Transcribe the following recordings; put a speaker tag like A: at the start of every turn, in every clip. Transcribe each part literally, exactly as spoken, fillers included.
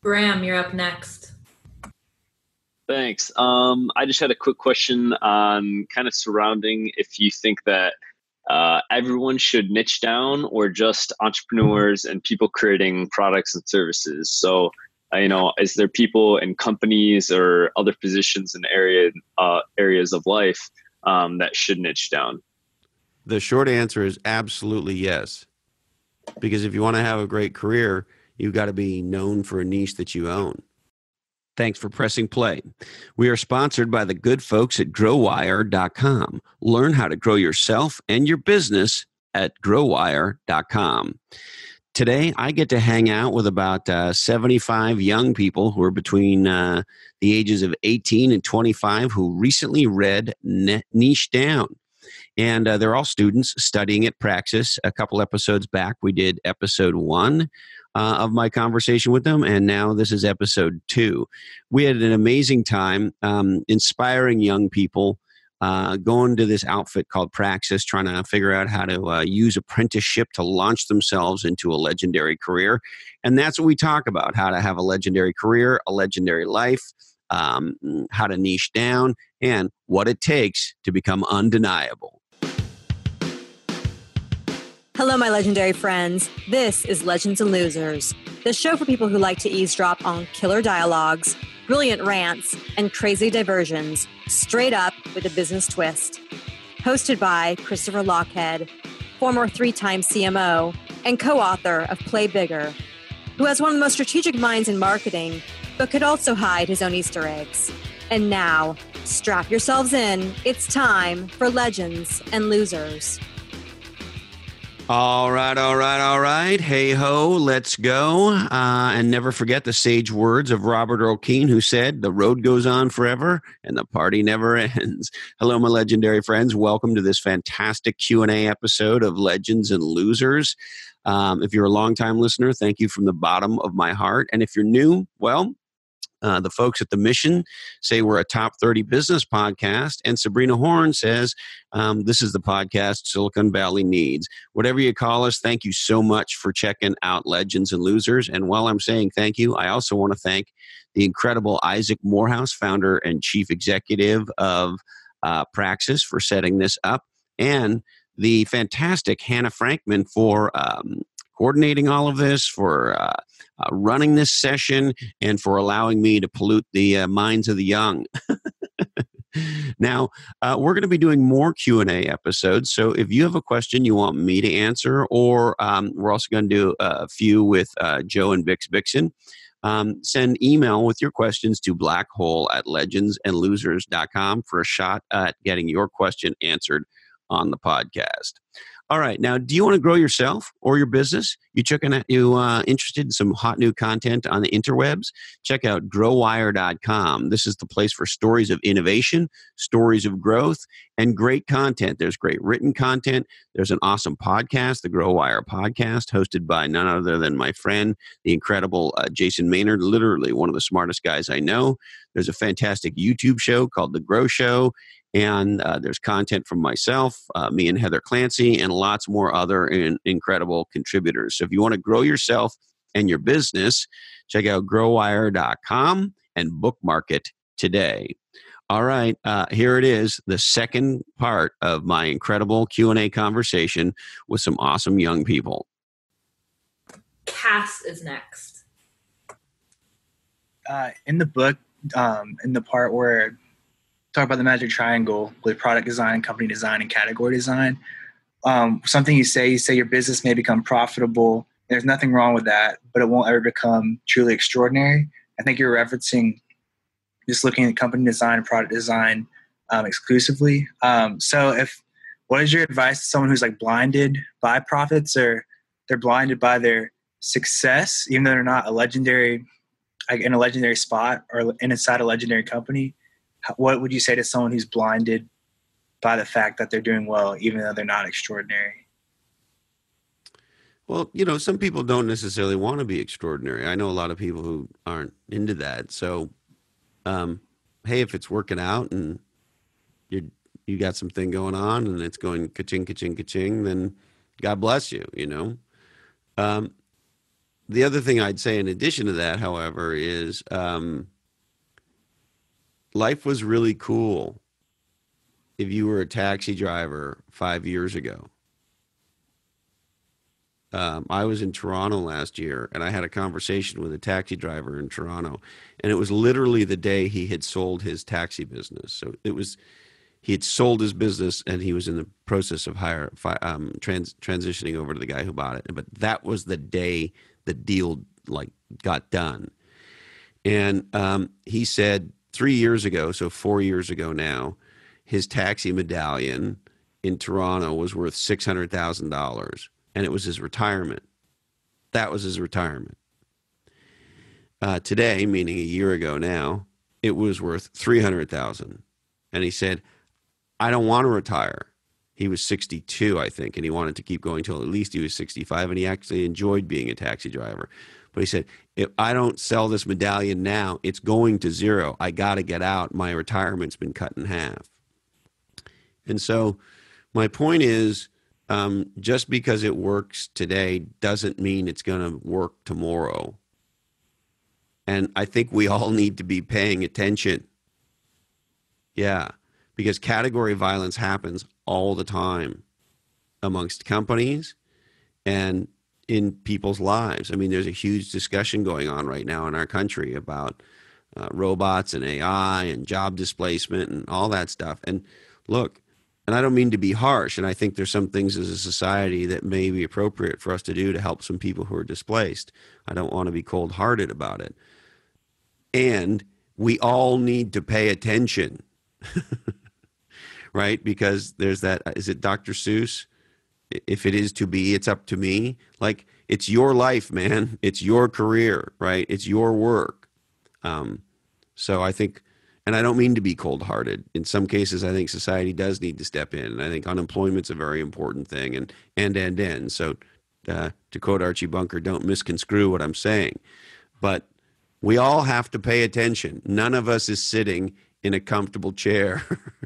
A: Graham, you're up next.
B: Thanks. Um, I just had a quick question on kind of surrounding if you think that uh, everyone should niche down or just entrepreneurs and people creating products and services. So, uh, you know, is there people in companies or other positions in area uh, areas of life um, that should niche down?
C: The short answer is absolutely yes. Because if you want to have a great career, you've got to be known for a niche that you own. Thanks for pressing play. We are sponsored by the good folks at grow wire dot com. Learn how to grow yourself and your business at grow wire dot com. Today, I get to hang out with about uh, seventy-five young people who are between uh, the ages of eighteen and twenty-five who recently read Niche Down. And uh, they're all students studying at Praxis. A couple episodes back, we did episode one uh, of my conversation with them, and now this is episode two. We had an amazing time um, inspiring young people, uh, going to this outfit called Praxis, trying to figure out how to uh, use apprenticeship to launch themselves into a legendary career. And that's what we talk about, how to have a legendary career, a legendary life, um, how to niche down, and what it takes to become undeniable.
D: Hello, my legendary friends. This is Legends and Losers, the show for people who like to eavesdrop on killer dialogues, brilliant rants, and crazy diversions, straight up with a business twist. Hosted by Christopher Lochhead, former three-time C M O and co-author of Play Bigger, who has one of the most strategic minds in marketing, but could also hide his own Easter eggs. And now, strap yourselves in. It's time for Legends and Losers.
C: All right, all right, all right. Hey ho, let's go. Uh, and never forget the sage words of Robert Earl Keen, who said, "The road goes on forever and the party never ends." Hello, my legendary friends. Welcome to this fantastic Q and A episode of Legends and Losers. Um, if you're a longtime listener, thank you from the bottom of my heart. And if you're new, well, Uh, the folks at The Mission say we're a top thirty business podcast, and Sabrina Horn says um, this is the podcast Silicon Valley needs. Whatever you call us, thank you so much for checking out Legends and Losers. And while I'm saying thank you, I also want to thank the incredible Isaac Morehouse, founder and chief executive of uh, Praxis, for setting this up, and the fantastic Hannah Frankman for um, coordinating all of this, for uh, uh, running this session, and for allowing me to pollute the uh, minds of the young. Now, uh, we're going to be doing more Q and A episodes, so if you have a question you want me to answer, or um, we're also going to do a few with uh, Joe and Vix Vixen, um, send email with your questions to blackhole at legends and losers dot com for a shot at getting your question answered on the podcast. All right. Now, do you want to grow yourself or your business? You checking out, you uh, interested in some hot new content on the interwebs? Check out grow wire dot com. This is the place for stories of innovation, stories of growth, and great content. There's great written content. There's an awesome podcast, the Grow Wire Podcast, hosted by none other than my friend, the incredible uh, Jason Maynard, literally one of the smartest guys I know. There's a fantastic YouTube show called The Grow Show. And uh, there's content from myself, uh, me and Heather Clancy, and lots more other in, incredible contributors. So if you want to grow yourself and your business, check out grow wire dot com and bookmark it today. All right, uh, here it is, the second part of my incredible Q and A conversation with some awesome young people.
A: Cass is next.
E: Uh, in the book, um, in the part where talk about the magic triangle with product design, company design, and category design. Um, something you say, you say your business may become profitable. There's nothing wrong with that, but it won't ever become truly extraordinary. I think you're referencing just looking at company design and product design um, exclusively. Um, so if, what is your advice to someone who's like blinded by profits, or they're blinded by their success, even though they're not a legendary, like in a legendary spot or inside a legendary company? What would you say to someone who's blinded by the fact that they're doing well, even though they're not extraordinary?
C: Well, you know, some people don't necessarily want to be extraordinary. I know a lot of people who aren't into that. So, um, hey, if it's working out and you you got something going on and it's going ka-ching, ka-ching, ka-ching, then God bless you, you know. Um, the other thing I'd say in addition to that, however, is um, life was really cool if you were a taxi driver five years ago. Um, I was in Toronto last year, and I had a conversation with a taxi driver in Toronto, and it was literally the day he had sold his taxi business. So it was, he had sold his business, and he was in the process of hire, um, trans, transitioning over to the guy who bought it. But that was the day the deal like got done. And um, he said three years ago, so four years ago now, his taxi medallion in Toronto was worth six hundred thousand dollars. And it was his retirement. That was his retirement. Uh, today, meaning a year ago now, it was worth three hundred thousand dollars. And he said, I don't want to retire. He was sixty-two, I think, and he wanted to keep going till at least he was sixty-five, and he actually enjoyed being a taxi driver. But he said, if I don't sell this medallion now, it's going to zero. I got to get out. My retirement's been cut in half. And so my point is, Um, just because it works today doesn't mean it's going to work tomorrow. And I think we all need to be paying attention. Yeah, because category violence happens all the time amongst companies and in people's lives. I mean, there's a huge discussion going on right now in our country about uh, robots and A I and job displacement and all that stuff. And look, and I don't mean to be harsh, and I think there's some things as a society that may be appropriate for us to do to help some people who are displaced. I don't want to be cold-hearted about it. And we all need to pay attention, right? Because there's that, is it Doctor Seuss? If it is to be, it's up to me. Like, it's your life, man. It's your career, right? It's your work. Um, so I think... And I don't mean to be cold-hearted. In some cases, I think society does need to step in. And I think unemployment's a very important thing, and, and, and, and. So uh, to quote Archie Bunker, don't misconstrue what I'm saying. But we all have to pay attention. None of us is sitting in a comfortable chair.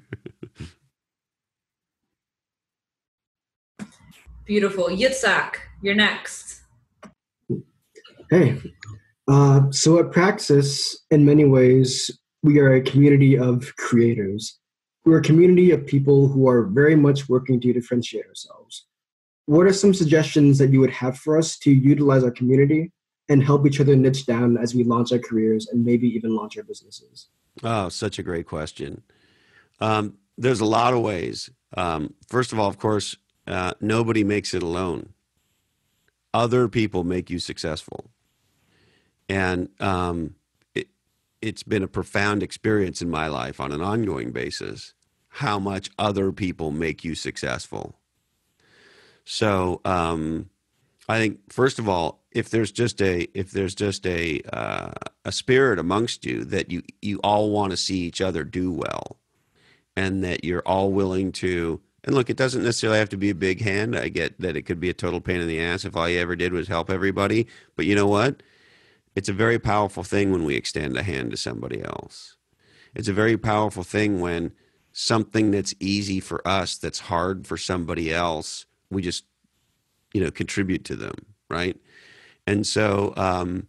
A: Beautiful. Yitzhak, you're next.
F: Hey. Uh, so at Praxis, in many ways, we are a community of creators. We're a community of people who are very much working to differentiate ourselves. What are some suggestions that you would have for us to utilize our community and help each other niche down as we launch our careers and maybe even launch our businesses?
C: Oh, such a great question. Um, there's a lot of ways. Um, first of all, of course, uh, nobody makes it alone. Other people make you successful. And um, it's been a profound experience in my life on an ongoing basis, how much other people make you successful. So um, I think, first of all, if there's just a if there's just a uh, a spirit amongst you that you you all want to see each other do well, and that you're all willing to, and look, it doesn't necessarily have to be a big hand. I get that it could be a total pain in the ass if all you ever did was help everybody, but you know what? It's a very powerful thing when we extend a hand to somebody else. It's a very powerful thing when something that's easy for us, that's hard for somebody else, we just, you know, contribute to them, right? And so um,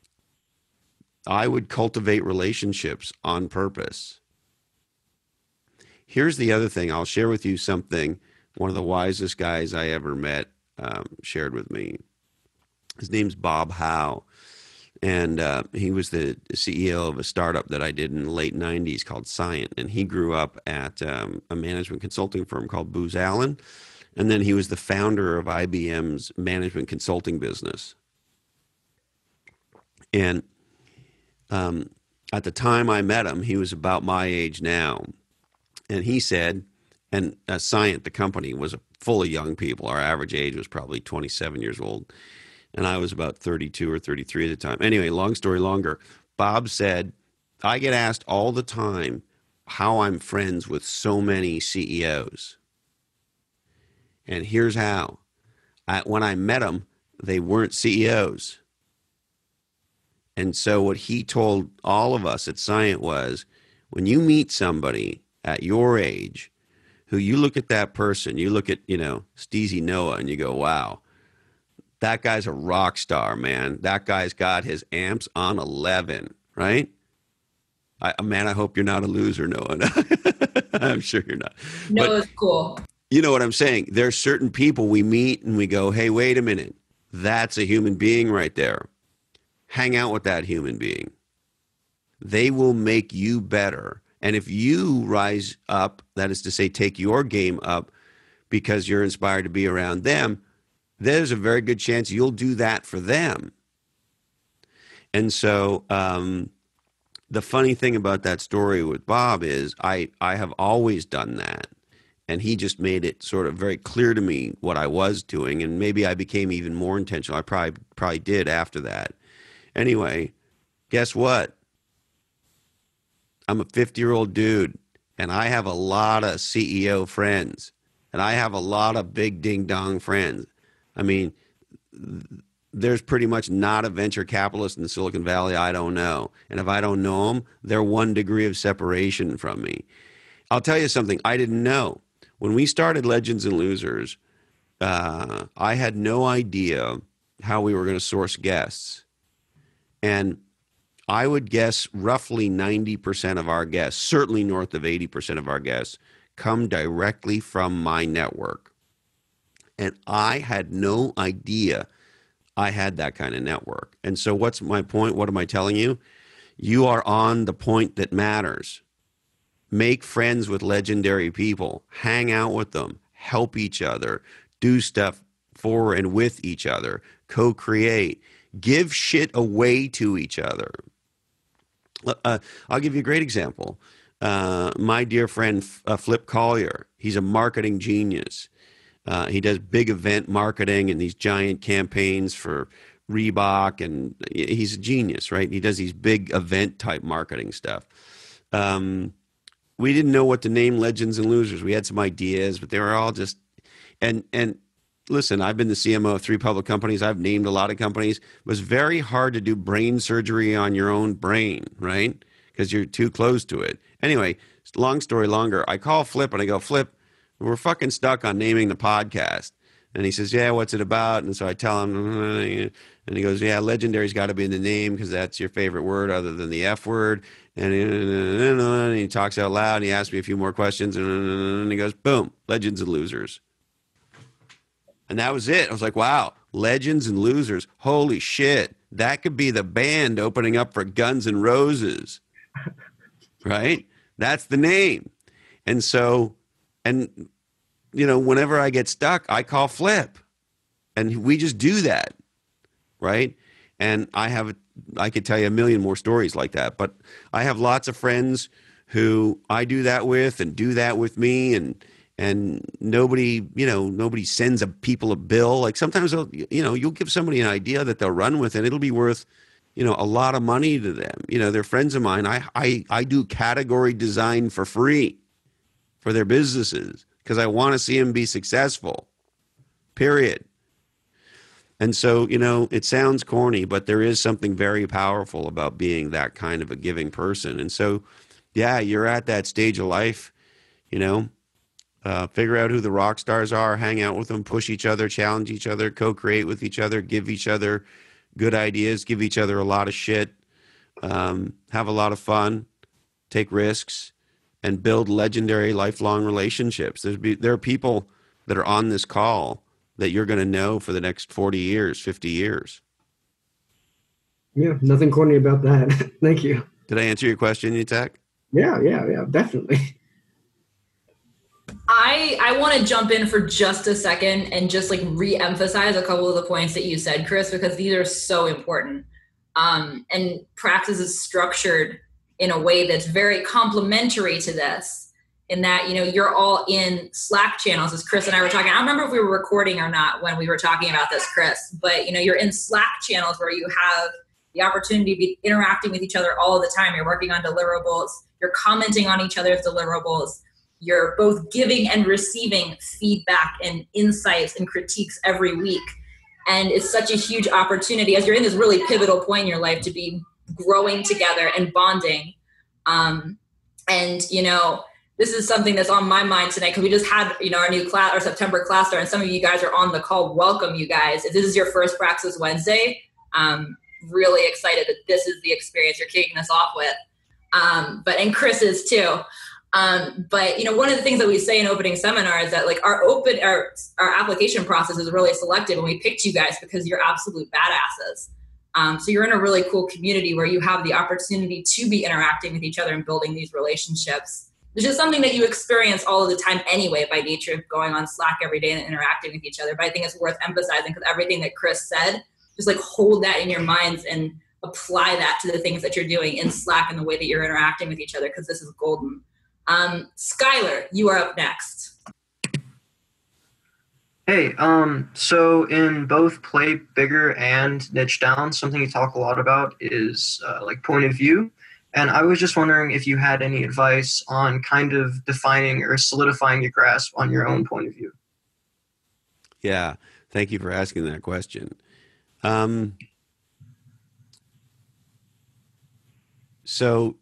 C: I would cultivate relationships on purpose. Here's the other thing. I'll share with you something one of the wisest guys I ever met um, shared with me. His name's Bob Howe. And uh, he was the C E O of a startup that I did in the late nineties called Scient. And he grew up at um, a management consulting firm called Booz Allen. And then he was the founder of I B M's management consulting business. And um, at the time I met him, he was about my age now. And he said, and uh, Scient, the company, was full of young people. Our average age was probably twenty-seven years old. And I was about thirty-two or thirty-three at the time. Anyway, long story longer, Bob said, I get asked all the time how I'm friends with so many C E Os. And here's how. I, when I met them, they weren't C E Os. And so what he told all of us at Scient was, when you meet somebody at your age, who you look at that person, you look at, you know, Steezy Noah, and you go, wow, that guy's a rock star, man. That guy's got his amps on eleven, right? I, man, I hope you're not a loser, Noah. I'm sure you're not.
A: No,
C: But
A: it's cool.
C: you know what I'm saying? There's certain people we meet and we go, hey, wait a minute. That's a human being right there. Hang out with that human being. They will make you better. And if you rise up, that is to say, take your game up because you're inspired to be around them, there's a very good chance you'll do that for them. And so, um, the funny thing about that story with Bob is I, I have always done that. And he just made it sort of very clear to me what I was doing. And maybe I became even more intentional. I probably probably did after that. Anyway, guess what? I'm a fifty-year-old dude, and I have a lot of C E O friends. And I have a lot of big ding-dong friends. I mean, there's pretty much not a venture capitalist in Silicon Valley I don't know. And if I don't know them, they're one degree of separation from me. I'll tell you something I didn't know. When we started Legends and Losers, uh, I had no idea how we were going to source guests. And I would guess roughly ninety percent of our guests, certainly north of eighty percent of our guests, come directly from my network. And I had no idea I had that kind of network. And so what's my point? What am I telling you? You are on the point that matters. Make friends with legendary people. Hang out with them. Help each other. Do stuff for and with each other. Co-create. Give shit away to each other. Uh, I'll give you a great example. Uh, my dear friend uh, Flip Collier, he's a marketing genius. Uh, he does big event marketing and these giant campaigns for Reebok, and he's a genius, right? He does these big event type marketing stuff. Um, we didn't know what to name Legends and Losers. We had some ideas, but they were all just, and, and listen, I've been the C M O of three public companies. I've named a lot of companies. It was very hard to do brain surgery on your own brain, right? Because you're too close to it. Anyway, long story longer, I call Flip and I go, Flip, we're fucking stuck on naming the podcast. And he says, yeah, what's it about? And so I tell him, and he goes, yeah, legendary's got to be in the name because that's your favorite word other than the F word. And he, and he talks out loud and he asks me a few more questions and he goes, boom, Legends and Losers. And that was it. I was like, wow, Legends and Losers. Holy shit. That could be the band opening up for Guns N' Roses. Right? That's the name. And so, and, you know, whenever I get stuck, I call Flip. And we just do that. Right? And I have, I could tell you a million more stories like that. But I have lots of friends who I do that with and do that with me. And, and nobody, you know, nobody sends a people a bill. Like sometimes, they'll, you know, you'll give somebody an idea that they'll run with and it'll be worth, you know, a lot of money to them. You know, they're friends of mine. I, I, I do category design for free for their businesses because I want to see them be successful, period. And so, you know, it sounds corny, but there is something very powerful about being that kind of a giving person. And so, yeah, you're at that stage of life, you know, uh, figure out who the rock stars are, hang out with them, push each other, challenge each other, co-create with each other, give each other good ideas, give each other a lot of shit, um, have a lot of fun, take risks, and build legendary lifelong relationships. There's be, there are people that are on this call that you're going to know for the next forty years, fifty years.
F: Yeah, nothing corny about that. Thank you.
C: Did I answer your question, Yitzhak?
F: Yeah, yeah, yeah, definitely.
A: I I want to jump in for just a second and just like re-emphasize a couple of the points that you said, Chris, because these are so important. Um, and Praxis is structured in a way that's very complementary to this, in that, you know, you're all in Slack channels, as Chris and I were talking. I don't remember if we were recording or not when we were talking about this, Chris, but, you know, you're in Slack channels where you have the opportunity to be interacting with each other all the time. You're working on deliverables. You're commenting on each other's deliverables. You're both giving and receiving feedback and insights and critiques every week. And it's such a huge opportunity as you're in this really pivotal point in your life to be growing together and bonding. Um, and, you know, this is something that's on my mind tonight because we just had, you know, our new class, our September class start, and some of you guys are on the call. Welcome, you guys. If this is your first Praxis Wednesday, um, really excited that this is the experience you're kicking us off with. Um, but and Chris is too. Um, but you know, one of the things that we say in opening seminar is that like our open our our application process is really selective, and we picked you guys because you're absolute badasses. Um, so you're in a really cool community where you have the opportunity to be interacting with each other and building these relationships. It's just something that you experience all of the time anyway by nature of going on Slack every day and interacting with each other. But I think it's worth emphasizing because everything that Chris said, just like hold that in your minds and apply that to the things that you're doing in Slack and the way that you're interacting with each other, because this is golden. Um, Skylar, you are up next.
G: Hey, um, so in both Play Bigger and Niche Down, something you talk a lot about is uh, like point of view. And I was just wondering if you had any advice on kind of defining or solidifying your grasp on your own point of view.
C: Yeah, thank you for asking that question. Um, so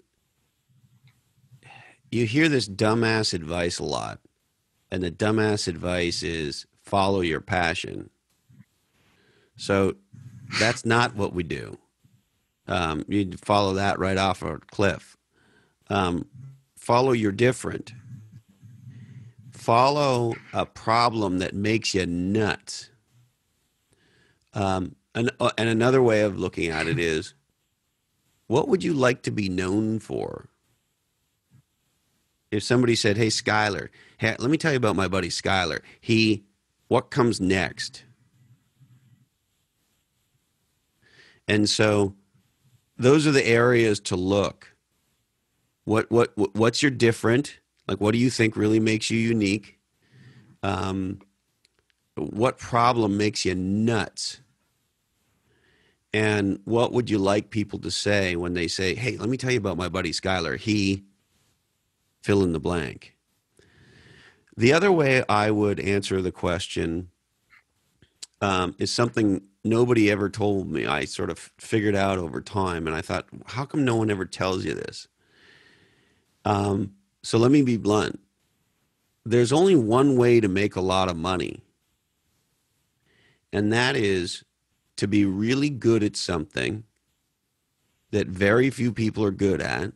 C: you hear this dumbass advice a lot, and the dumbass advice is follow your passion. So that's not what we do. Um, you follow that right off a cliff. Um, follow your different. Follow a problem that makes you nuts. Um, and, uh, and another way of looking at it is, what would you like to be known for? If somebody said, hey, Skylar, hey, let me tell you about my buddy Skylar. He, what comes next? And so those are the areas to look. What, what, what what's your different? Like, what do you think really makes you unique? Um, what problem makes you nuts? And what would you like people to say when they say, hey, let me tell you about my buddy Skylar. He, fill in the blank. The other way I would answer the question um, is something nobody ever told me. I sort of figured out over time, and I thought, how come no one ever tells you this? Um, so let me be blunt. There's only one way to make a lot of money, and that is to be really good at something that very few people are good at,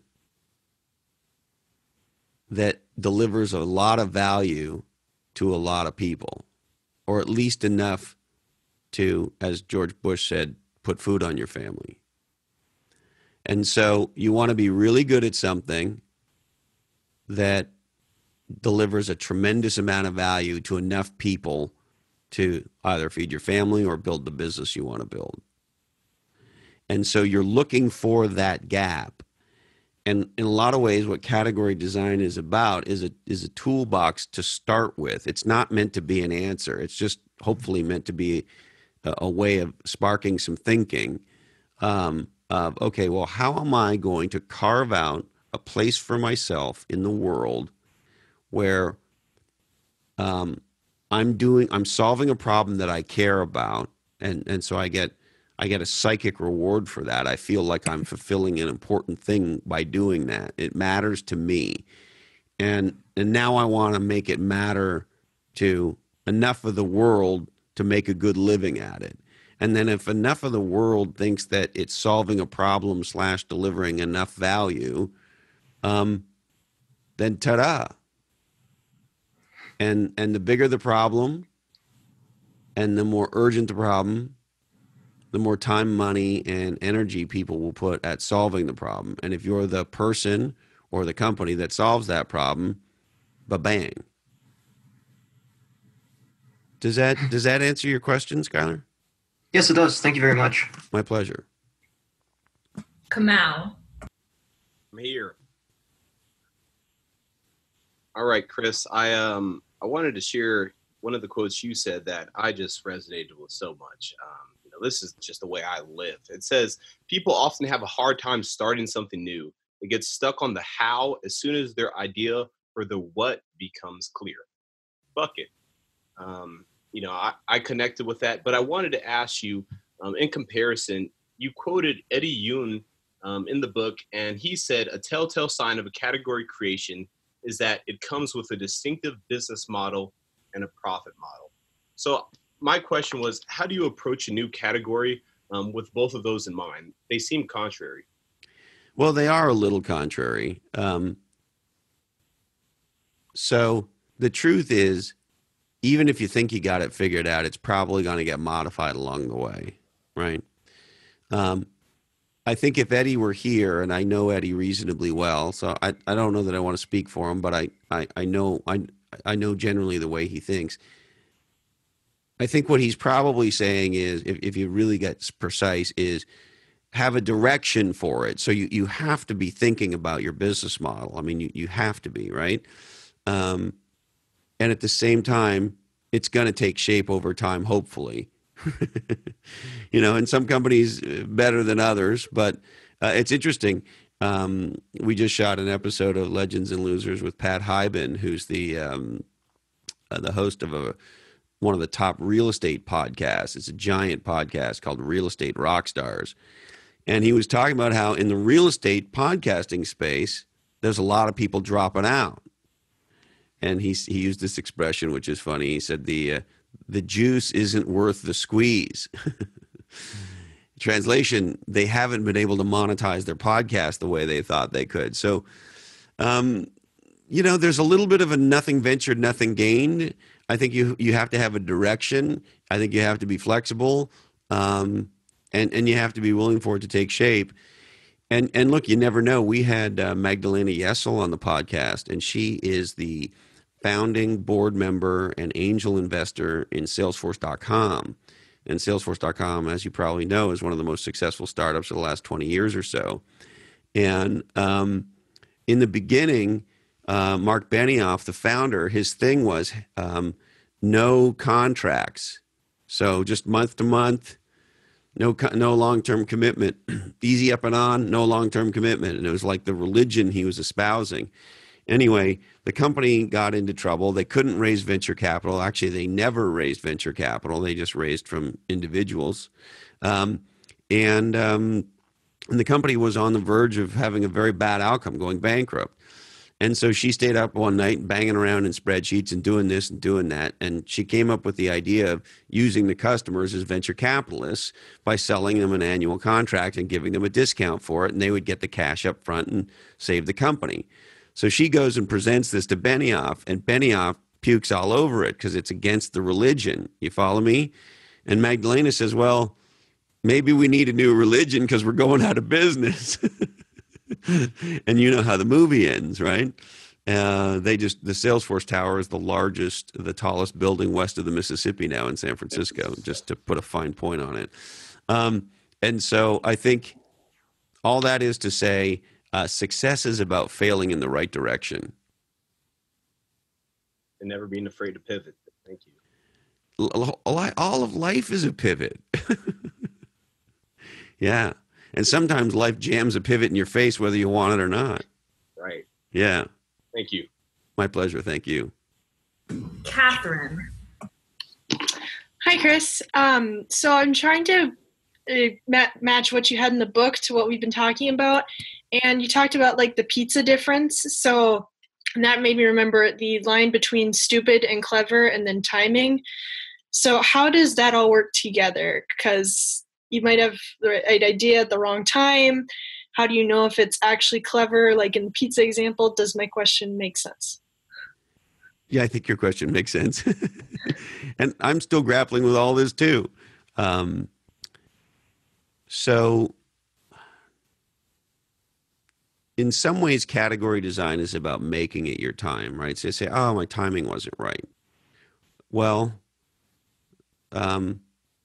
C: that delivers a lot of value to a lot of people, or at least enough to, as George Bush said, put food on your family. And so you want to be really good at something that delivers a tremendous amount of value to enough people to either feed your family or build the business you want to build. And so you're looking for that gap. And in a lot of ways, what category design is about is a is a toolbox to start with. It's not meant to be an answer. It's just hopefully meant to be a, a way of sparking some thinking um, of, okay, well, how am I going to carve out a place for myself in the world where um, I'm doing, I'm solving a problem that I care about, and and so I get. I get a psychic reward for that. I feel like I'm fulfilling an important thing by doing that. It matters to me. And and now I want to make it matter to enough of the world to make a good living at it. And then if enough of the world thinks that it's solving a problem slash delivering enough value, um, then ta-da. And and the bigger the problem and the more urgent the problem, the more time, money, and energy people will put at solving the problem. And if you're the person or the company that solves that problem, ba-bang. Does that does that answer your question, Skylar?
G: Yes, it does. Thank you very much.
C: My pleasure.
A: Kamau.
H: I'm here. All right, Chris. I um I wanted to share one of the quotes you said that I just resonated with so much. Um, This is just the way I live. It says, people often have a hard time starting something new. They get stuck on the how as soon as their idea for the what becomes clear. Bucket. Um, you know, I, I connected with that, but I wanted to ask you, um, in comparison, you quoted Eddie Yoon um, in the book, and he said, a telltale sign of a category creation is that it comes with a distinctive business model and a profit model. So my question was, how do you approach a new category um, with both of those in mind? They seem contrary.
C: Well, they are a little contrary. Um, so the truth is, even if you think you got it figured out, it's probably going to get modified along the way, right? Um, I think if Eddie were here, and I know Eddie reasonably well, so I, I don't know that I want to speak for him, but I, I, I know I, I know generally the way he thinks. I think what he's probably saying is, if, if you really get precise, is have a direction for it. So you, you have to be thinking about your business model. I mean, you, you have to be, right? Um, and at the same time, it's going to take shape over time, hopefully. You know, and some companies better than others, but uh, it's interesting. Um, we just shot an episode of Legends and Losers with Pat Hyben, who's the um, uh, the host of a one of the top real estate podcasts. It's a giant podcast called Real Estate Rockstars. And he was talking about how in the real estate podcasting space, there's a lot of people dropping out. And he he used this expression, which is funny. He said the uh, the juice isn't worth the squeeze. Translation: they haven't been able to monetize their podcast the way they thought they could. So, um, you know, there's a little bit of a nothing ventured, nothing gained. I think you you have to have a direction. I think you have to be flexible, um, and and you have to be willing for it to take shape. And and look, you never know. We had uh, Magdalena Yesel on the podcast, and she is the founding board member and angel investor in Salesforce dot com. And Salesforce dot com, as you probably know, is one of the most successful startups of the last twenty years or so. And um, in the beginning, uh, Mark Benioff, the founder, his thing was um, no contracts. So just month to month, no no long-term commitment. Easy up and on, no long-term commitment. And it was like the religion he was espousing. Anyway, the company got into trouble. They couldn't raise venture capital. Actually, they never raised venture capital. They just raised from individuals. Um, and, um, and the company was on the verge of having a very bad outcome, going bankrupt. And so she stayed up one night banging around in spreadsheets and doing this and doing that. And she came up with the idea of using the customers as venture capitalists by selling them an annual contract and giving them a discount for it. And they would get the cash up front and save the company. So she goes and presents this to Benioff, and Benioff pukes all over it because it's against the religion. You follow me? And Magdalena says, well, maybe we need a new religion because we're going out of business. And you know how the movie ends, right? Uh, they just, the Salesforce Tower is the largest, the tallest building west of the Mississippi now in San Francisco, just to put a fine point on it. Um, and so I think all that is to say, Uh, success is about failing in the right direction.
H: And never being afraid to pivot. Thank you.
C: All of life is a pivot. Yeah. And sometimes life jams a pivot in your face whether you want it or not.
H: Right.
C: Yeah.
H: Thank you.
C: My pleasure. Thank you.
A: Catherine.
I: Hi, Chris. Um, so I'm trying to uh, mat- match what you had in the book to what we've been talking about. And you talked about like the pizza difference. So and that made me remember the line between stupid and clever and then timing. So how does that all work together? Because you might have the right idea at the wrong time. How do you know if it's actually clever? Like in the pizza example, does my question make sense?
C: Yeah, I think your question makes sense. And I'm still grappling with all this too. Um, so in some ways, category design is about making it your time, right? So you say, oh, my timing wasn't right. Well, um,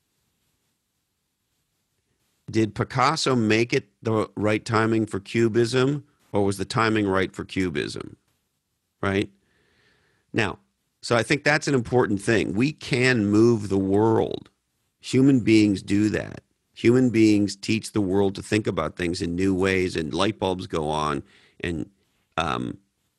C: did Picasso make it the right timing for Cubism, or was the timing right for Cubism, right? Now, so I think that's an important thing. We can move the world. Human beings do that. Human beings teach the world to think about things in new ways, and light bulbs go on, and um,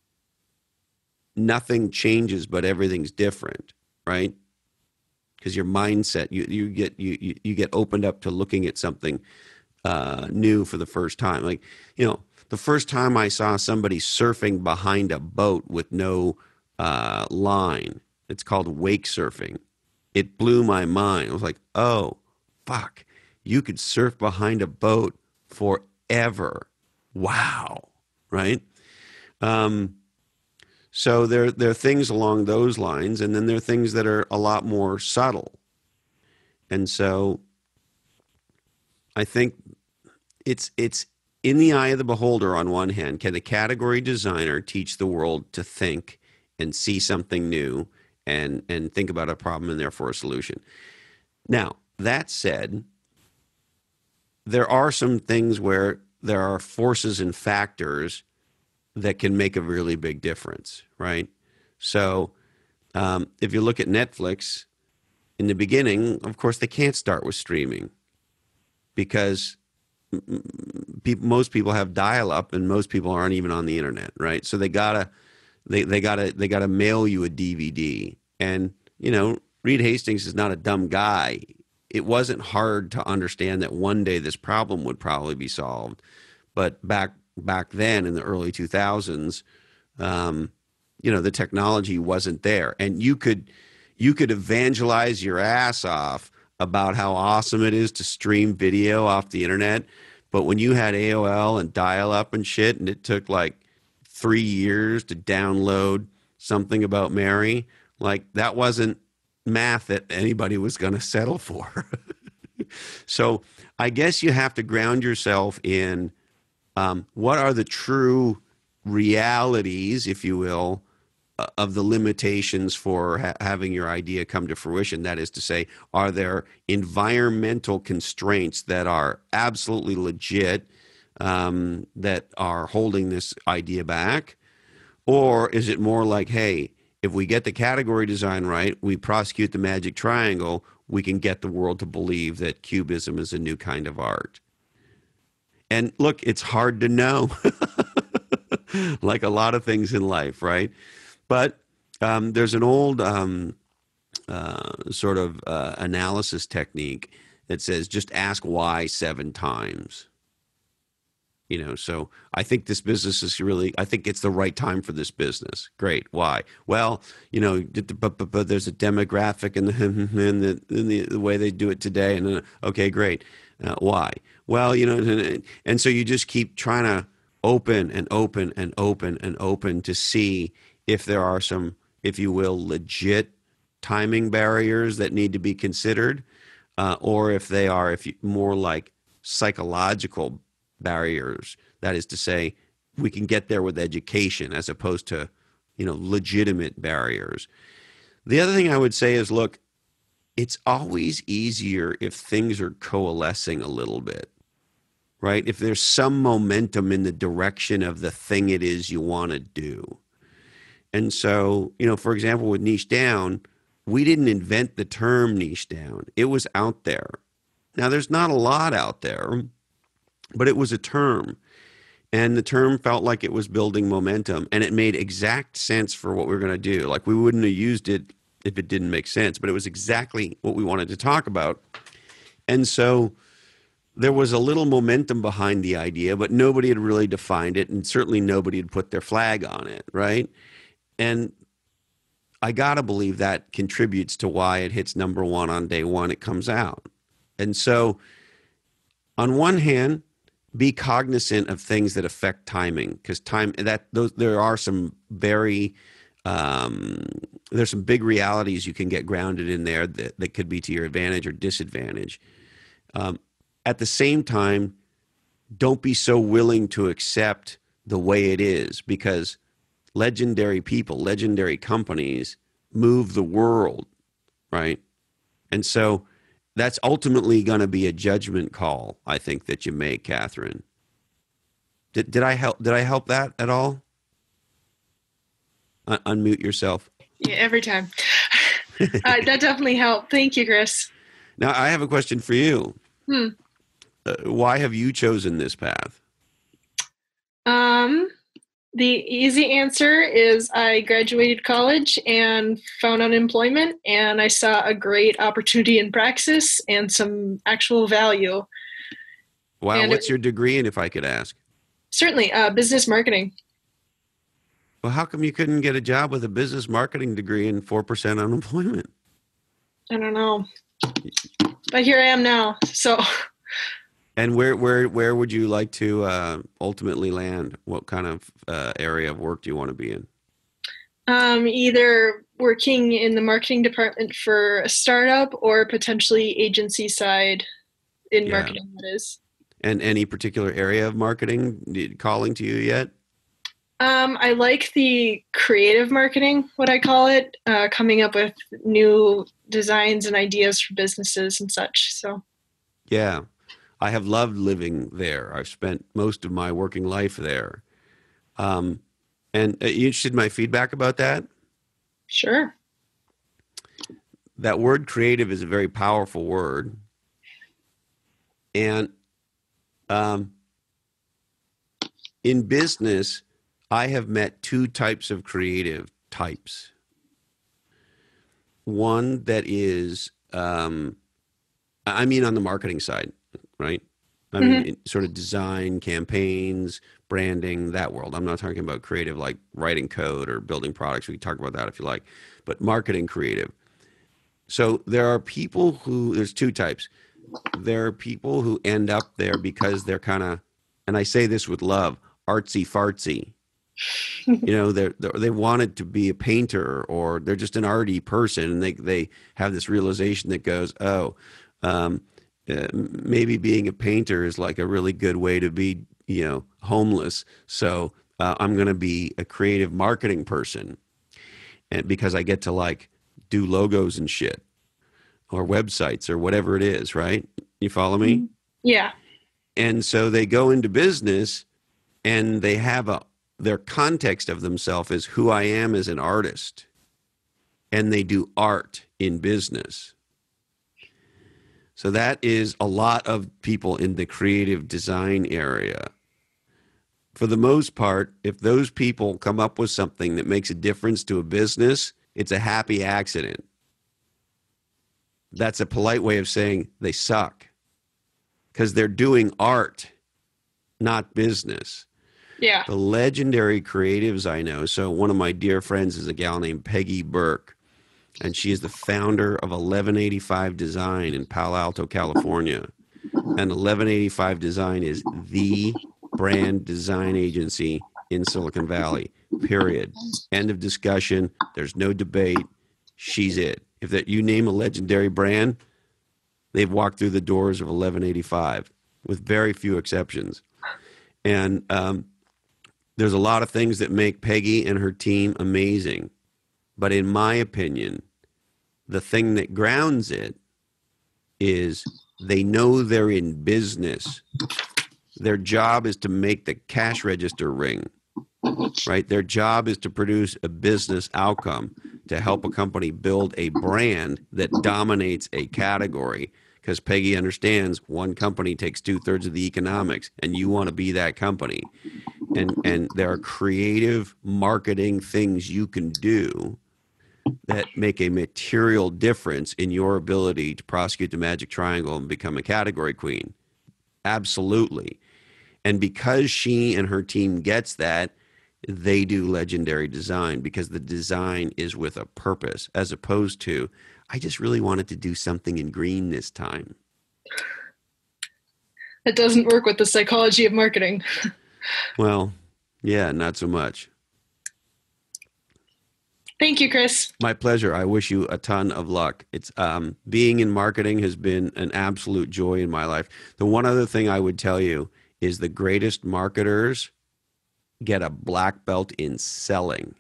C: nothing changes, but everything's different, right? Because your mindset, you you get you, you you get opened up to looking at something uh, new for the first time. Like, you know, the first time I saw somebody surfing behind a boat with no uh, line, it's called wake surfing. It blew my mind. I was like, oh, fuck, you could surf behind a boat forever. Wow, right? Um, so there, there are things along those lines, and then there are things that are a lot more subtle. And so I think it's it's in the eye of the beholder on one hand. Can the category designer teach the world to think and see something new and, and think about a problem and therefore a solution? Now, that said, there are some things where there are forces and factors that can make a really big difference, right? So um, if you look at Netflix, in the beginning, of course, they can't start with streaming because people, most people have dial-up and most people aren't even on the internet, right? So they gotta, they, they gotta, they gotta mail you a D V D. And, you know, Reed Hastings is not a dumb guy. It wasn't hard to understand that one day this problem would probably be solved. But back back then in the early two thousands, um, you know, the technology wasn't there. And you could you could evangelize your ass off about how awesome it is to stream video off the internet. But when you had A O L and dial-up and shit, and it took like three years to download something about Mary, like that wasn't math that anybody was going to settle for. So I guess you have to ground yourself in um, what are the true realities, if you will, uh, of the limitations for ha- having your idea come to fruition. That is to say, are there environmental constraints that are absolutely legit, um, that are holding this idea back? Or is it more like, hey, if we get the category design right, we prosecute the magic triangle, we can get the world to believe that cubism is a new kind of art. And look, it's hard to know, like a lot of things in life, right? But um, there's an old um, uh, sort of uh, analysis technique that says just ask why seven times. You know, so I think this business is really, I think it's the right time for this business. Great. Why? Well, you know, but, but, but there's a demographic in the, in the, in the, the way they do it today. And uh, okay, great. Uh, why? Well, you know, and, and so you just keep trying to open and open and open and open to see if there are some, if you will, legit timing barriers that need to be considered, uh, or if they are, if you, more like psychological barriers. That is to say, we can get there with education as opposed to, you know, legitimate barriers. The other thing I would say is, look, it's always easier if things are coalescing a little bit, right? If there's some momentum in the direction of the thing it is you want to do. And so, you know, for example, with niche down, we didn't invent the term niche down. It was out there. Now, there's not a lot out there, but it was a term, and the term felt like it was building momentum, and it made exact sense for what we were going to do. Like, we wouldn't have used it if it didn't make sense, but it was exactly what we wanted to talk about. And so there was a little momentum behind the idea, but nobody had really defined it, and certainly nobody had put their flag on it, right? And I got to believe that contributes to why it hits number one on day one it comes out. And so on one hand, be cognizant of things that affect timing, because time that those there are some very um, there's some big realities you can get grounded in there that, that could be to your advantage or disadvantage. Um, at the same time, don't be so willing to accept the way it is, because legendary people, legendary companies move the world, right? And so that's ultimately going to be a judgment call, I think, that you make, Catherine. Did did I help? Did I help that at all? Un- unmute yourself.
I: Yeah, every time. uh, that definitely helped. Thank you, Chris.
C: Now I have a question for you.
I: Hmm.
C: Uh, why have you chosen this path?
I: Um. The easy answer is I graduated college and found unemployment, and I saw a great opportunity in praxis and some actual value.
C: Wow,
I: and
C: what's
I: it,
C: your degree in, if I could ask?
I: Certainly, uh, business marketing.
C: Well, how come you couldn't get a job with a business marketing degree and four percent unemployment?
I: I don't know. But here I am now. So.
C: And where where where would you like to uh, ultimately land? What kind of uh, area of work do you want to be in?
I: Um, either working in the marketing department for a startup or potentially agency side in
C: Yeah.
I: marketing, that is.
C: And any particular area of marketing calling to you yet?
I: Um, I like the creative marketing, what I call it, uh, coming up with new designs and ideas for businesses and such. So,
C: Yeah, I have loved living there. I've spent most of my working life there. Um, and uh, you interested in my feedback about that?
I: sure.
C: That word creative is a very powerful word. And um, in business, I have met two types of creative types. One that is, um, I mean, on the marketing side, right? I mean, it- sort of design, campaigns, branding, that world. I'm not talking about creative like writing code or building products. We can talk about that if you like, but marketing creative. So there are people who, there's two types. There are people who end up there because they're kind of, and I say this with love, artsy fartsy. You know, they're, they're, they wanted to be a painter, or they're just an arty person, and they, they have this realization that goes, oh, um, uh, maybe being a painter is like a really good way to be, you know, homeless. So uh, I'm going to be a creative marketing person, and because I get to like do logos and shit, or websites or whatever it is, right? You follow me?
I: Yeah.
C: And so they go into business, and they have a, their context of themselves is who I am as an artist, and they do art in business. So that is a lot of people in the creative design area. For the most part, if those people come up with something that makes a difference to a business, it's a happy accident. That's a polite way of saying they suck, because they're doing art, not business.
I: Yeah.
C: The legendary creatives I know, so one of my dear friends is a gal named Peggy Burke, and she is the founder of eleven eighty-five Design in Palo Alto, California. And eleven eighty-five Design is the brand design agency in Silicon Valley, period. End of discussion. There's no debate. She's it. If that you name a legendary brand, they've walked through the doors of eleven eighty-five, with very few exceptions. And um, there's a lot of things that make Peggy and her team amazing. But in my opinion, the thing that grounds it is they know they're in business. Their job is to make the cash register ring, right? Their job is to produce a business outcome, to help a company build a brand that dominates a category. Because Peggy understands one company takes two thirds of the economics, and you want to be that company. And and there are creative marketing things you can do that make a material difference in your ability to prosecute the magic triangle and become a category queen. Absolutely. And because she and her team gets that, they do legendary design, because the design is with a purpose, as opposed to, I just really wanted to do something in green this time.
I: It doesn't work with the psychology of marketing.
C: Well, yeah, not so much.
I: Thank you, Chris.
C: My pleasure. I wish you a ton of luck. It's um, being in marketing has been an absolute joy in my life. The one other thing I would tell you is the greatest marketers get a black belt in selling.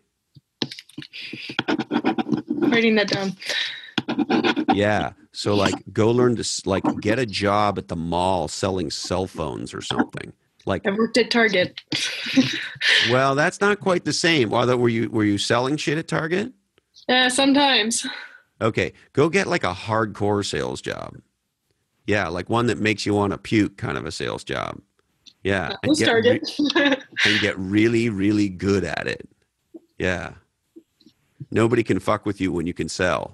I: Writing that down.
C: Yeah. So like go learn to s- like get a job at the mall selling cell phones or something. Like,
I: I worked at Target.
C: well, that's not quite the same. Although, were you were you selling shit at Target?
I: Yeah, sometimes.
C: Okay, go get like a hardcore sales job. Yeah, like one that makes you want to puke, kind of a sales job. Yeah,
I: That
C: and
I: was
C: get,
I: Target.
C: re- and get really, really good at it. Yeah, nobody can fuck with you when you can sell.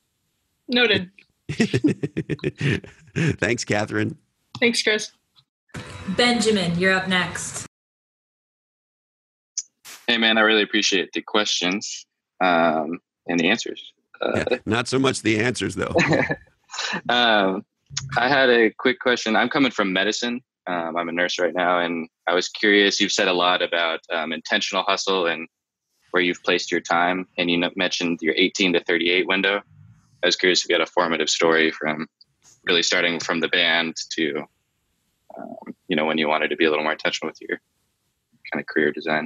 I: Noted.
C: Thanks, Catherine.
I: Thanks, Chris.
A: Benjamin, you're up next.
J: Hey, man, I really appreciate the questions um, and the answers. Uh,
C: yeah, not so much the answers, though.
J: um, I had a quick question. I'm coming from medicine. Um, I'm a nurse right now, and I was curious. You've said a lot about um, intentional hustle and where you've placed your time, and you mentioned your eighteen to thirty-eight window. I was curious if you had a formative story from really starting from the band to, um, you know, when you wanted to be a little more intentional with your kind of career design.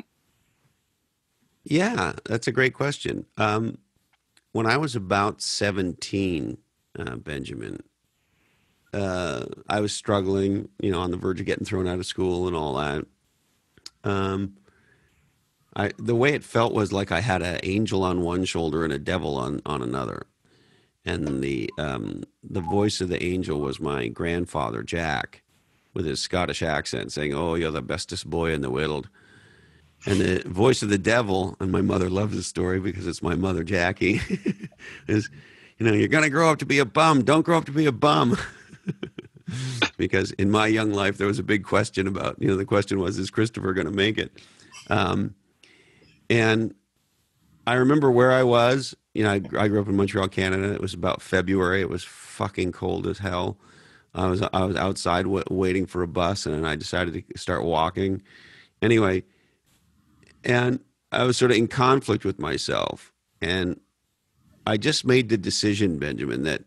C: Yeah, that's a great question. Um, when I was about seventeen, uh, Benjamin, uh, I was struggling, you know, on the verge of getting thrown out of school and all that. Um, I the way it felt was like I had an angel on one shoulder and a devil on, on another. And the um, the voice of the angel was my grandfather, Jack, with his Scottish accent, saying, "Oh, you're the bestest boy in the world." And the voice of the devil, and my mother loves this story because it's my mother, Jackie, is, you know, you're going to grow up to be a bum. Don't grow up to be a bum. Because in my young life, there was a big question about, you know, the question was, is Christopher going to make it? Um, and I remember where I was. You know, I, I grew up in Montreal, Canada. It was about February. It was fucking cold as hell. I was I was outside w- waiting for a bus, and I decided to start walking. Anyway, and I was sort of in conflict with myself. And I just made the decision, Benjamin, that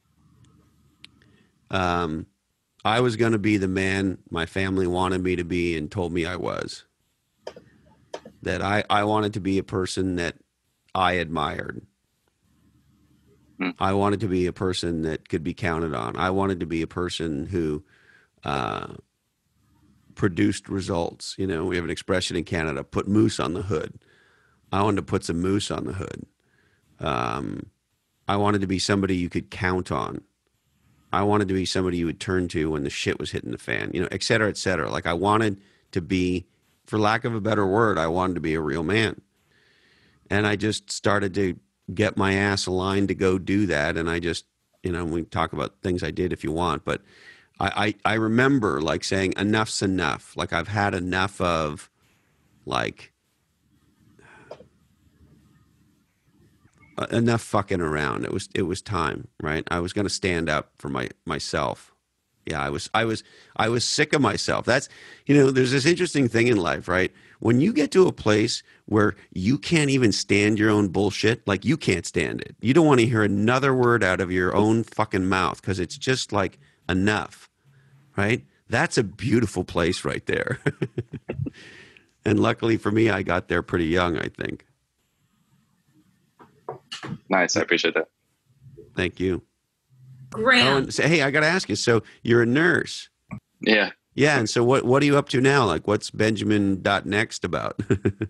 C: um, I was going to be the man my family wanted me to be and told me I was. That I, I wanted to be a person that I admired. I wanted to be a person that could be counted on. I wanted to be a person who uh, produced results. You know, we have an expression in Canada, put moose on the hood. I wanted to put some moose on the hood. Um, I wanted to be somebody you could count on. I wanted to be somebody you would turn to when the shit was hitting the fan, you know, et cetera, et cetera. Like I wanted to be, for lack of a better word, I wanted to be a real man. And I just started to get my ass aligned to go do that. And I just, you know, we talk about things I did if you want, but I, I, I remember like saying enough's enough. Like I've had enough of like enough fucking around. It was, it was time, right? I was going to stand up for my, myself. Yeah, I was, I was, I was sick of myself. That's, you know, there's this interesting thing in life, right? When you get to a place where you can't even stand your own bullshit, like you can't stand it. You don't want to hear another word out of your own fucking mouth because it's just like enough, right? That's a beautiful place right there. And luckily for me, I got there pretty young, I think.
J: Nice. I appreciate that.
C: Thank you.
A: Graham.
C: Oh, and say, hey, I got to ask you. So you're a nurse.
J: Yeah.
C: Yeah. And so what, what are you up to now? Like what's Benjamin dot next about?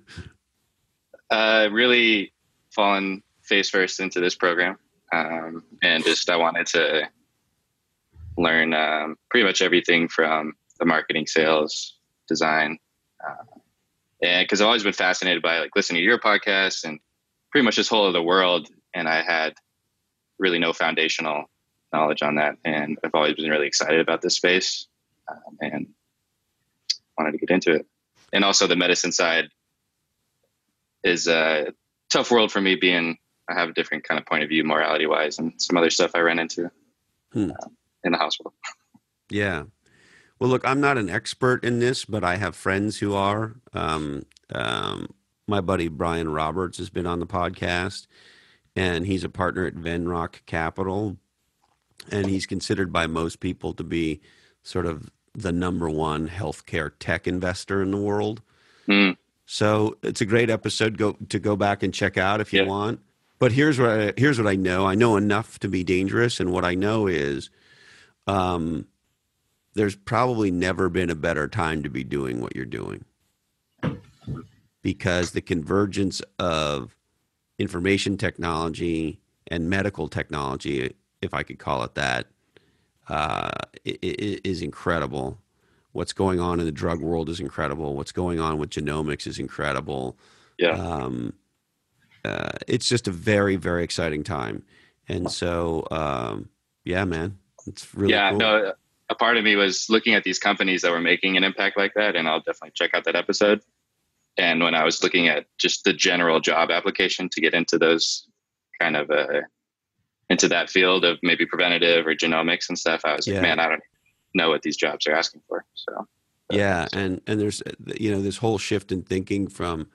J: uh, really fallen face first into this program. Um, and just, I wanted to learn um, pretty much everything from the marketing, sales, design. Uh, and cause I've always been fascinated by like listening to your podcast and pretty much this whole other world. And I had really no foundational knowledge on that. And I've always been really excited about this space um, and wanted to get into it. And also the medicine side is a tough world for me, being I have a different kind of point of view morality wise and some other stuff I ran into hmm. uh, in the hospital.
C: Yeah. Well, look, I'm not an expert in this, but I have friends who are. Um, um, my buddy Brian Roberts has been on the podcast, and he's a partner at Venrock Capital, and he's considered by most people to be sort of the number one healthcare tech investor in the world.
J: Mm.
C: So it's a great episode go, to go back and check out if you
J: yeah.
C: want. But here's what I, here's what I know. I know enough to be dangerous, and what I know is um, there's probably never been a better time to be doing what you're doing, because the convergence of information technology and medical technology, if I could call it that, uh, is incredible. What's going on in the drug world is incredible. What's going on with genomics is incredible.
J: Yeah.
C: Um, uh, it's just a very, very exciting time. And so, um, yeah, man, it's really
J: yeah,
C: cool.
J: no, a part of me was looking at these companies that were making an impact like that, and I'll definitely check out that episode. And when I was looking at just the general job application to get into those kind of uh, into that field of maybe preventative or genomics and stuff, I was
C: yeah.
J: like, man, I don't know what these jobs are asking for. So
C: yeah, and and there's you know this whole shift in thinking from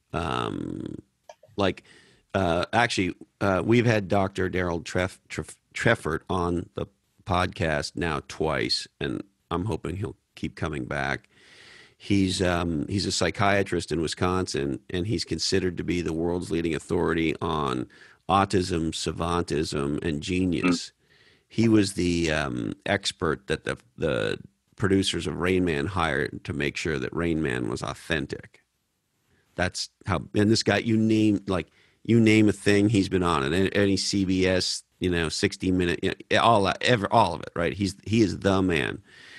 C: um, like uh, actually uh, we've had Doctor Daryl Treff, Treff, Treffert on the podcast now twice, and I'm hoping he'll keep coming back. He's um, he's a psychiatrist in Wisconsin, and he's considered to be the world's leading authority on autism, savantism, and genius. Mm-hmm. He was the um, expert that the the producers of Rain Man hired to make sure that Rain Man was authentic. That's how. And this guy, you name like you name a thing, he's been on it. Any, any C B S, you know, sixty minute, you know, all ever all of it, right? He's he is the man.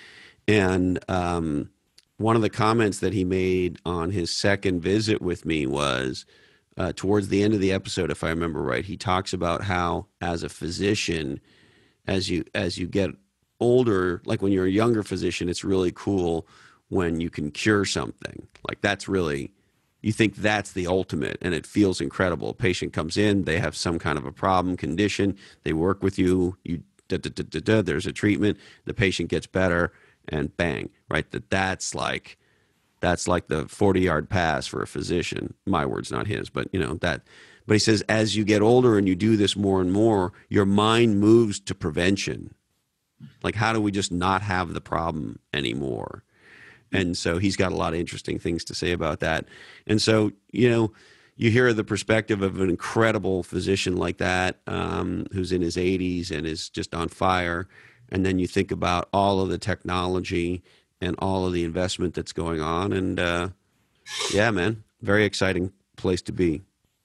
C: And um, one of the comments that he made on his second visit with me was uh, towards the end of the episode, if I remember right, he talks about how as a physician, as you as you get older, like when you're a younger physician, it's really cool when you can cure something. Like that's really, you think that's the ultimate, and it feels incredible. A patient comes in, they have some kind of a problem, condition, they work with you, you da, da, da, da, da, there's a treatment, the patient gets better, and bang, right? That that's like that's like the forty yard pass for a physician. My words, not his, but you know that. But he says as you get older and you do this more and more, your mind moves to prevention. Like, how do we just not have the problem anymore? And so he's got a lot of interesting things to say about that. And so, you know, you hear the perspective of an incredible physician like that, um, who's in his eighties and is just on fire. And then you think about all of the technology and all of the investment that's going on. And uh, yeah, man, very exciting place to be.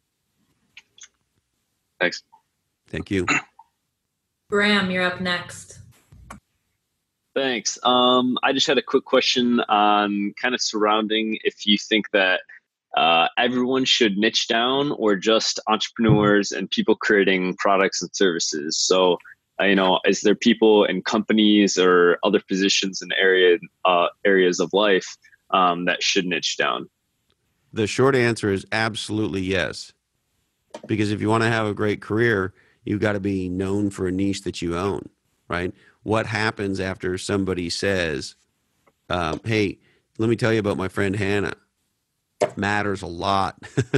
J: Thanks.
C: Thank you.
A: Bram, you're up next.
B: Thanks. Um, I just had a quick question on kind of surrounding if you think that uh, everyone should niche down or just entrepreneurs and people creating products and services. So, uh, you know, is there people in companies or other positions in area uh, areas of life um, that should niche down?
C: The short answer is absolutely yes. Because if you want to have a great career, you've got to be known for a niche that you own, right? What happens after somebody says, um, hey, let me tell you about my friend Hannah, matters a lot.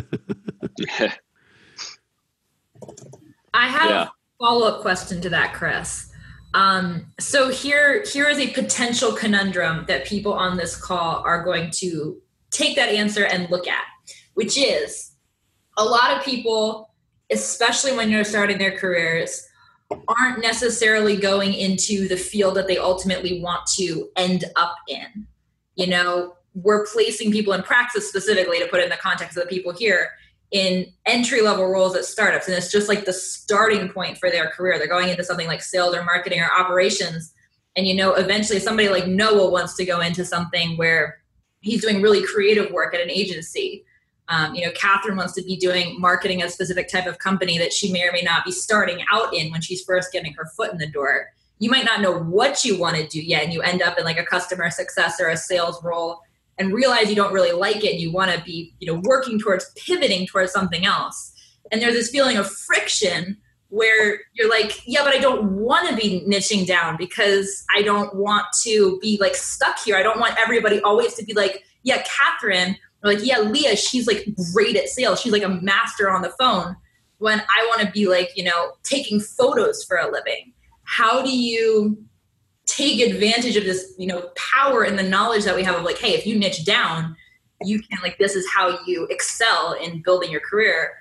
A: I have
B: Yeah.
A: a follow-up question to that, Chris. Um, so here, here is a potential conundrum that people on this call are going to take that answer and look at, which is a lot of people, especially when you're starting their careers, aren't necessarily going into the field that they ultimately want to end up in. You know, we're placing people in Praxis specifically, to put it in the context of the people here, in entry-level roles at startups. And it's just like the starting point for their career. They're going into something like sales or marketing or operations. And, you know, eventually somebody like Noah wants to go into something where he's doing really creative work at an agency. Um, you know, Catherine wants to be doing marketing at a specific type of company that she may or may not be starting out in when she's first getting her foot in the door. You might not know what you want to do yet, and you end up in like a customer success or a sales role and realize you don't really like it, and you want to be, you know, working towards pivoting towards something else. And there's this feeling of friction where you're like, yeah, but I don't want to be niching down because I don't want to be like stuck here. I don't want everybody always to be like, yeah, Catherine, or like, yeah, Leah, she's like great at sales. She's like a master on the phone. When I want to be like, you know, taking photos for a living. How do you take advantage of this, you know, power and the knowledge that we have of like, hey, if you niche down, you can like, this is how you excel in building your career.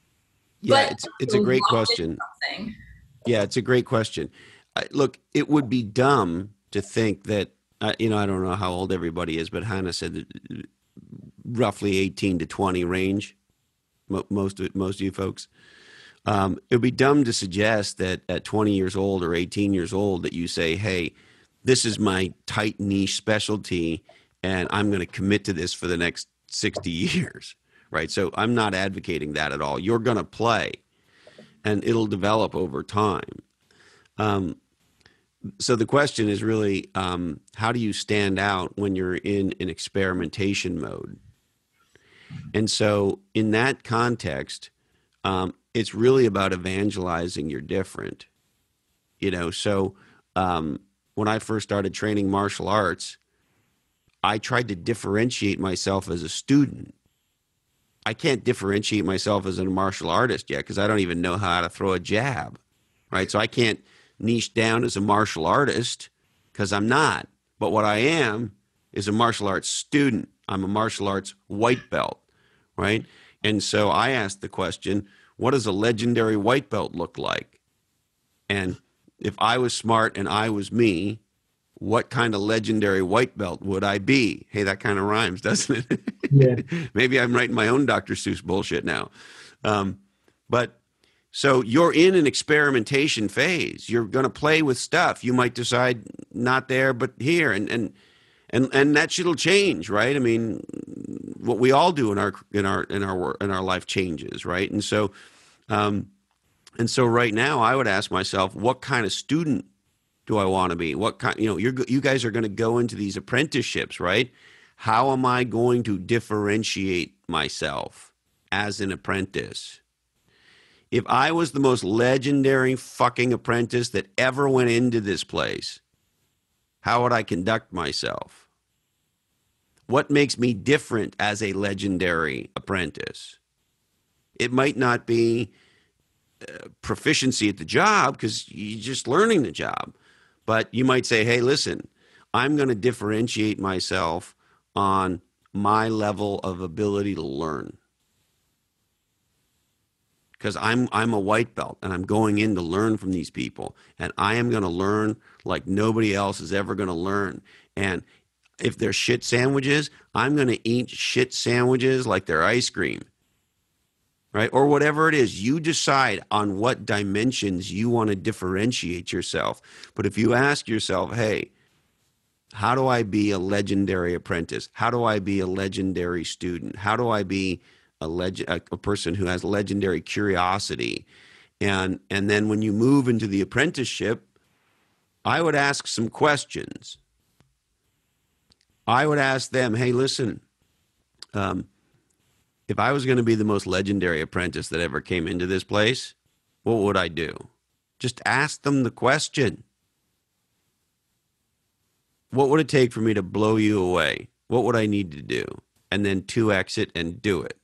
C: Yeah,
A: But
C: it's it's a great
A: locked in
C: question.
A: something.
C: Yeah, it's a great question. Uh, look, it would be dumb to think that, uh, you know, I don't know how old everybody is, but Hannah said that roughly eighteen to twenty range, mo- most of most of you folks. Um, it would be dumb to suggest that at twenty years old or eighteen years old that you say, hey, this is my tight niche specialty and I'm going to commit to this for the next sixty years, right? So I'm not advocating that at all. You're going to play and it'll develop over time. Um, so the question is really, um, how do you stand out when you're in an experimentation mode? And so in that context, um, it's really about evangelizing you're different. You know, so um, when I first started training martial arts, I tried to differentiate myself as a student. I can't differentiate myself as a martial artist yet because I don't even know how to throw a jab, right? So I can't niche down as a martial artist because I'm not. But what I am is a martial arts student. I'm a martial arts white belt, right? And so I asked the question, what does a legendary white belt look like? And if I was smart and I was me, what kind of legendary white belt would I be? Hey, that kind of rhymes, doesn't it?
F: Yeah.
C: Maybe I'm writing my own Doctor Seuss bullshit now. Um, but so you're in an experimentation phase. You're going to play with stuff. You might decide not there, but here. And, and, and, and that shit'll change, right? I mean, what we all do in our, in our, in our work, in our life changes, right? And so, um, and so right now I would ask myself, what kind of student do I want to be? What kind, you know, you're, you guys are going to go into these apprenticeships, right? How am I going to differentiate myself as an apprentice? If I was the most legendary fucking apprentice that ever went into this place, how would I conduct myself? What makes me different as a legendary apprentice? It might not be uh, proficiency at the job because you're just learning the job. But you might say, hey, listen, I'm going to differentiate myself on my level of ability to learn. Because I'm I'm a white belt and I'm going in to learn from these people. And I am going to learn like nobody else is ever going to learn. And if they're shit sandwiches, I'm going to eat shit sandwiches like they're ice cream. Right? Or whatever it is, you decide on what dimensions you want to differentiate yourself. But if you ask yourself, hey, how do I be a legendary apprentice? How do I be a legendary student? How do I be a, leg- a, a person who has legendary curiosity? And, and then when you move into the apprenticeship, I would ask some questions. I would ask them, hey, listen, um, if I was going to be the most legendary apprentice that ever came into this place, what would I do? Just ask them the question. What would it take for me to blow you away? What would I need to do? And then two X it and do it.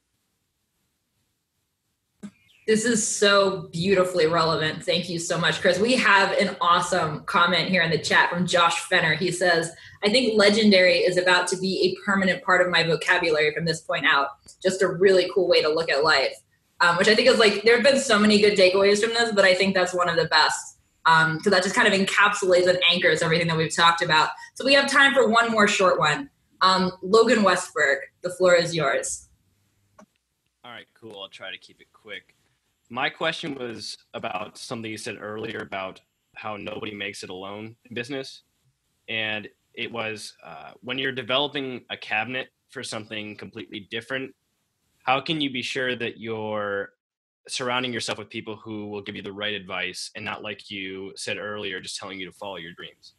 A: This is so beautifully relevant. Thank you so much, Chris. We have an awesome comment here in the chat from Josh Fenner. He says, I think legendary is about to be a permanent part of my vocabulary from this point out. Just a really cool way to look at life, um, which I think is like, there have been so many good takeaways from this, but I think that's one of the best. Um, so that just kind of encapsulates and anchors everything that we've talked about. So we have time for one more short one. Um, Logan Westberg, the floor is yours.
K: All right, cool. I'll try to keep it quick. My question was about something you said earlier about how nobody makes it alone in business. And it was uh, when you're developing a cabinet for something completely different, how can you be sure that you're surrounding yourself with people who will give you the right advice and not, like you said earlier, just telling you to follow your dreams?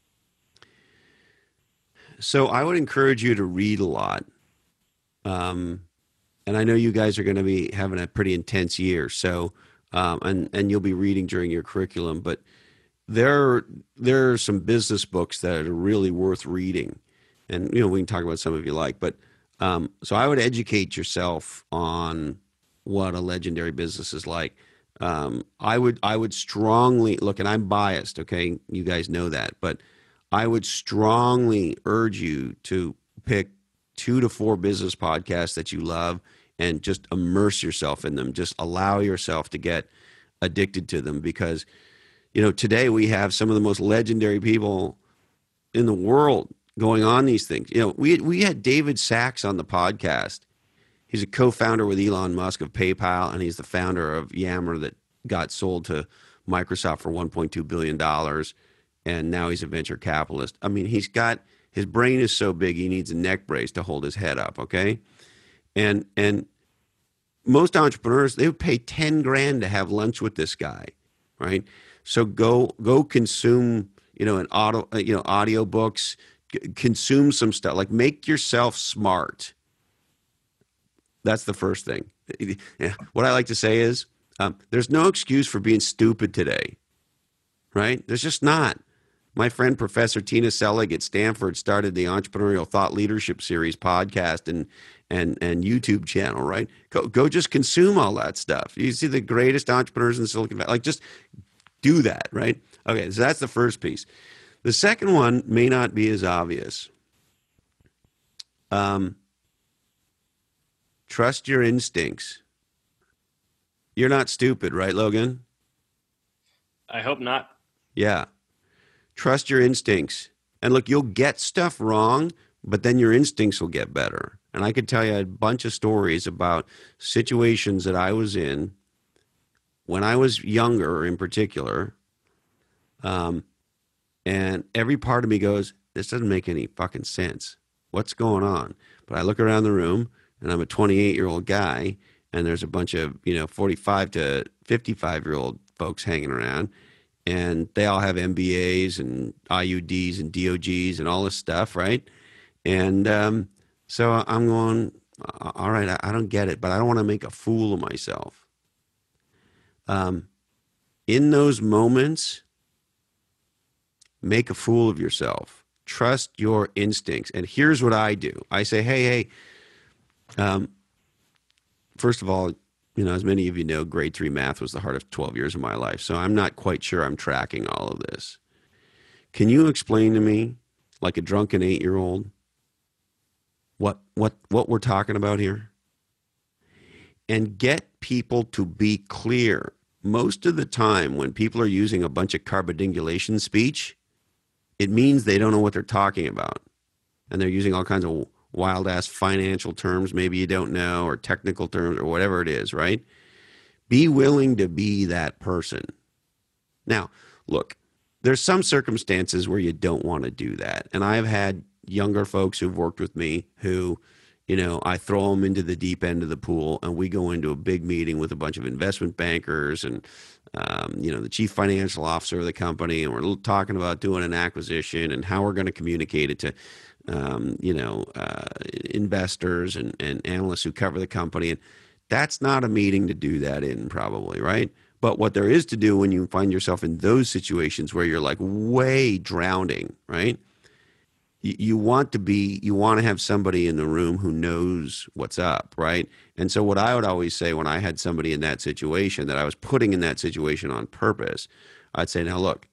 C: So I would encourage you to read a lot. Um, and I know you guys are going to be having a pretty intense year. So, um, and, and you'll be reading during your curriculum, but there, there are some business books that are really worth reading. And, you know, we can talk about some if you like, but, um, so I would educate yourself on what a legendary business is like. Um, I would, I would strongly look, and I'm biased. Okay. You guys know that, but I would strongly urge you to pick two to four business podcasts that you love and just immerse yourself in them. Just allow yourself to get addicted to them because, you know, today we have some of the most legendary people in the world going on these things. You know, we, we had David Sachs on the podcast. He's a co-founder with Elon Musk of PayPal, and he's the founder of Yammer that got sold to Microsoft for one point two billion dollars, and now he's a venture capitalist. I mean, he's got, his brain is so big he needs a neck brace to hold his head up, okay? And and most entrepreneurs, they would pay ten grand to have lunch with this guy, right? So go go consume, you know, and auto, you know, audio books, c- consume some stuff, like make yourself smart. That's the first thing. Yeah. What I like to say is, um, there's no excuse for being stupid today, right? There's just not. My friend, Professor Tina Selig at Stanford, started the Entrepreneurial Thought Leadership Series podcast and and and YouTube channel, right? Go go just consume all that stuff. You see the greatest entrepreneurs in Silicon Valley. Like, just do that, right? Okay, so that's the first piece. The second one may not be as obvious. Um, trust your instincts. You're not stupid, right, Logan?
K: I hope not.
C: Yeah. Trust your instincts. And look, you'll get stuff wrong, but then your instincts will get better. And I could tell you a bunch of stories about situations that I was in when I was younger in particular. Um, and every part of me goes, this doesn't make any fucking sense. What's going on? But I look around the room and I'm a twenty-eight-year-old guy and there's a bunch of, you know, forty-five to fifty-five-year-old folks hanging around. And they all have M B As and I U Ds and D O Gs and all this stuff, right? And um, so I'm going, all right, I, I don't get it, but I don't want to make a fool of myself. Um, in those moments, make a fool of yourself. Trust your instincts. And here's what I do. I say, hey, hey, um, first of all, you know, as many of you know, grade three math was the heart of twelve years of my life. So I'm not quite sure I'm tracking all of this. Can you explain to me, like a drunken eight-year-old, what what what we're talking about here? And get people to be clear. Most of the time when people are using a bunch of carbidingulation speech, it means they don't know what they're talking about. And they're using all kinds of wild-ass financial terms maybe you don't know, or technical terms, or whatever it is, right? Be willing to be that person. Now, look, there's some circumstances where you don't want to do that. And I've had younger folks who've worked with me who, you know, I throw them into the deep end of the pool and we go into a big meeting with a bunch of investment bankers and, um, you know, the chief financial officer of the company, and we're talking about doing an acquisition and how we're going to communicate it to Um, you know, uh, investors and, and analysts who cover the company. And that's not a meeting to do that in, probably, right? But what there is to do when you find yourself in those situations where you're like way drowning, right? You, you want to be, you want to have somebody in the room who knows what's up, right? And so what I would always say when I had somebody in that situation that I was putting in that situation on purpose, I'd say, now look,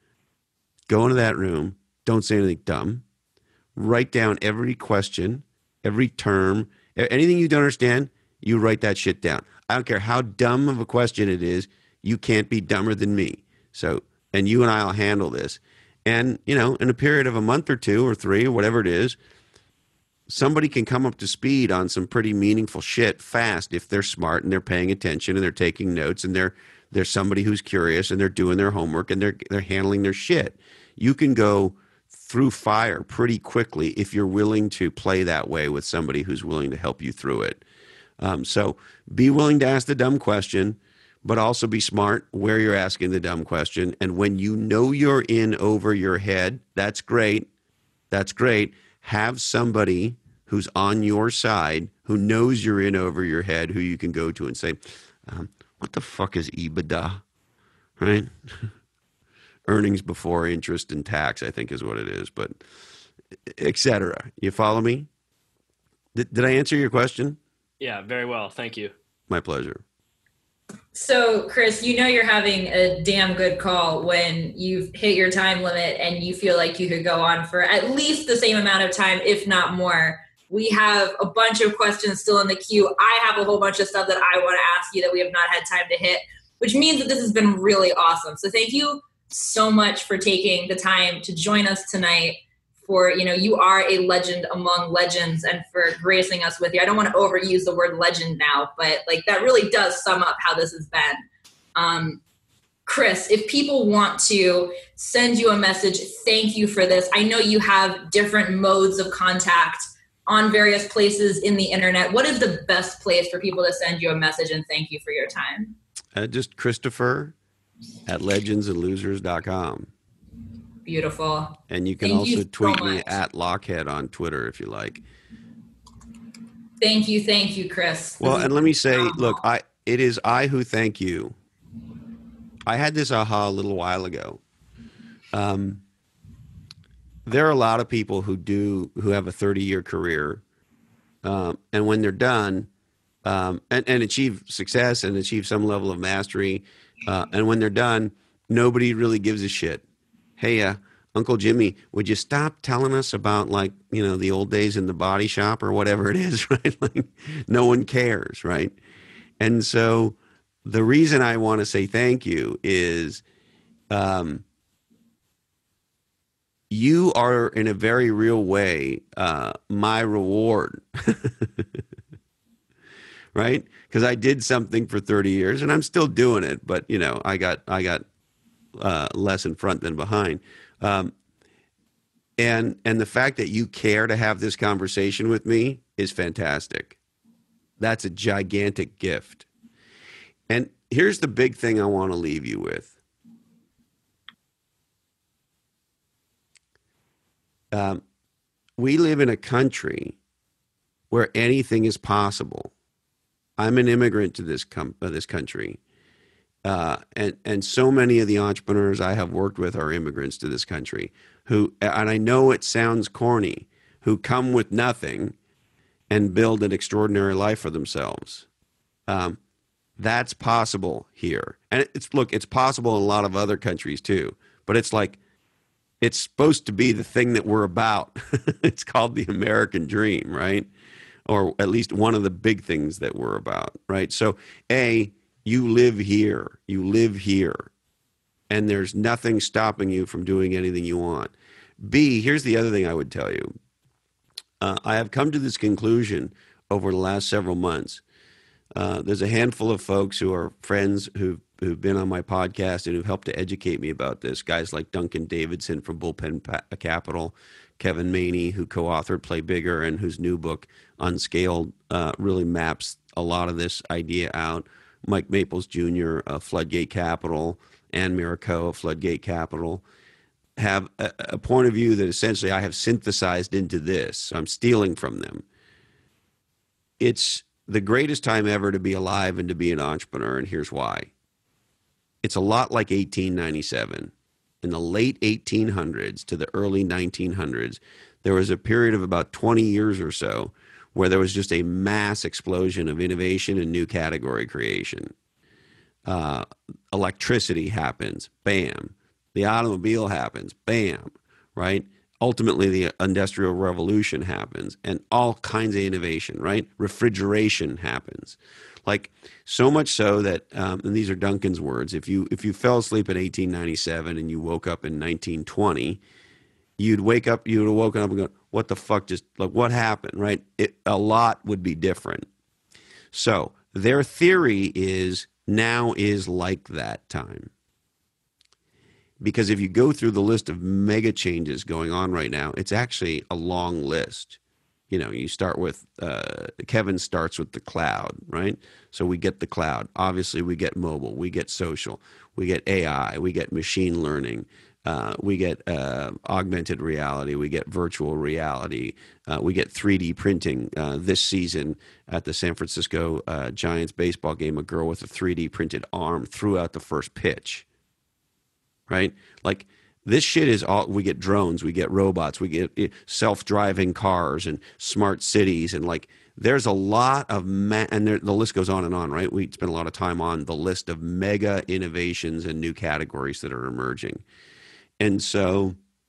C: go into that room, don't say anything dumb. Write down every question, every term, anything you don't understand, you write that shit down. I don't care how dumb of a question it is, you can't be dumber than me. So, and you and I will handle this. And, you know, in a period of a month or two or three or whatever it is, somebody can come up to speed on some pretty meaningful shit fast if they're smart and they're paying attention and they're taking notes and they're they're somebody who's curious and they're doing their homework and they're they're handling their shit. You can go through fire pretty quickly if you're willing to play that way with somebody who's willing to help you through it. Um, so be willing to ask the dumb question, but also be smart where you're asking the dumb question. And when you know you're in over your head, that's great. That's great. Have somebody who's on your side, who knows you're in over your head, who you can go to and say, um, what the fuck is EBITDA, right? Earnings before interest and tax, I think is what it is, but et cetera. You follow me? Did, did I answer your question?
K: Yeah, very well. Thank you.
C: My pleasure.
A: So, Chris, you know you're having a damn good call when you've hit your time limit and you feel like you could go on for at least the same amount of time, if not more. We have a bunch of questions still in the queue. I have a whole bunch of stuff that I want to ask you that we have not had time to hit, which means that this has been really awesome. So thank you so much for taking the time to join us tonight. For, you know, you are a legend among legends, and for gracing us with you. I don't want to overuse the word legend now, but like that really does sum up how this has been. Um, Chris, if people want to send you a message, thank you for this. I know you have different modes of contact on various places in the internet. What is the best place for people to send you a message and thank you for your time?
C: Uh, just Christopher at legends and losers dot com.
A: Beautiful.
C: And you can
A: Thank
C: also
A: you so
C: tweet me
A: much.
C: at Lockhead on Twitter if you like.
A: Thank you, thank you, Chris.
C: Well,
A: This is
C: and let me say,
A: phenomenal.
C: look, I it is I who thank you. I had this aha a little while ago. Um, there are a lot of people who do who have a thirty-year career, um, and when they're done, um, and, and achieve success and achieve some level of mastery, uh, and when they're done, nobody really gives a shit. Hey, uh, Uncle Jimmy, would you stop telling us about, like, you know, the old days in the body shop or whatever it is, right? Like, no one cares, right? And so the reason I want to say thank you is um, you are, in a very real way, uh, my reward, right? Because I did something for thirty years and I'm still doing it, but, you know, I got, I got uh, less in front than behind. Um, and and the fact that you care to have this conversation with me is fantastic. That's a gigantic gift. And here's the big thing I want to leave you with. Um, we live in a country where anything is possible. I'm an immigrant to this com- uh, this country. Uh, and, and so many of the entrepreneurs I have worked with are immigrants to this country who, and I know it sounds corny, who come with nothing and build an extraordinary life for themselves. Um, that's possible here. And it's, look, it's possible in a lot of other countries too, but it's like, it's supposed to be the thing that we're about. It's called the American dream, right? Or at least one of the big things that we're about, right? So, A, you live here, you live here, and there's nothing stopping you from doing anything you want. B, here's the other thing I would tell you. Uh, I have come to this conclusion over the last several months. Uh, there's a handful of folks who are friends who've, who've been on my podcast and who've helped to educate me about this. Guys like Duncan Davidson from Bullpen pa- Capital, Kevin Maney, who co-authored Play Bigger and whose new book, Unscaled, uh, really maps a lot of this idea out. Mike Maples Junior of Floodgate Capital, Ann Miraco of Floodgate Capital, have a, a point of view that essentially I have synthesized into this. So I'm stealing from them. It's the greatest time ever to be alive and to be an entrepreneur, and here's why. It's a lot like eighteen ninety-seven. In the late eighteen hundreds to the early nineteen hundreds, there was a period of about twenty years or so where there was just a mass explosion of innovation and new category creation. Uh, electricity happens, bam. The automobile happens, bam, right? Ultimately, the Industrial Revolution happens and all kinds of innovation, right? Refrigeration happens. Like, so much so that, um, and these are Duncan's words, if you if you fell asleep in eighteen ninety-seven and you woke up in nineteen twenty, you'd wake up, you would have woken up and go, what the fuck just, like, what happened, right? It, a lot would be different. So their theory is now is like that time. Because if you go through the list of mega changes going on right now, it's actually a long list. You know, you start with, uh, Kevin starts with the cloud, right? So we get the cloud. Obviously, we get mobile, we get social, we get A I, we get machine learning, uh, we get uh, augmented reality, we get virtual reality, uh, we get three D printing. Uh, this season at the San Francisco uh, Giants baseball game, a girl with a three D printed arm threw out the first pitch, right? Like, this shit is all, we get drones, we get robots, we get self-driving cars and smart cities. And like, there's a lot of, ma- and there, the list goes on and on, right? We spend a lot of time on the list of mega innovations and new categories that are emerging. And so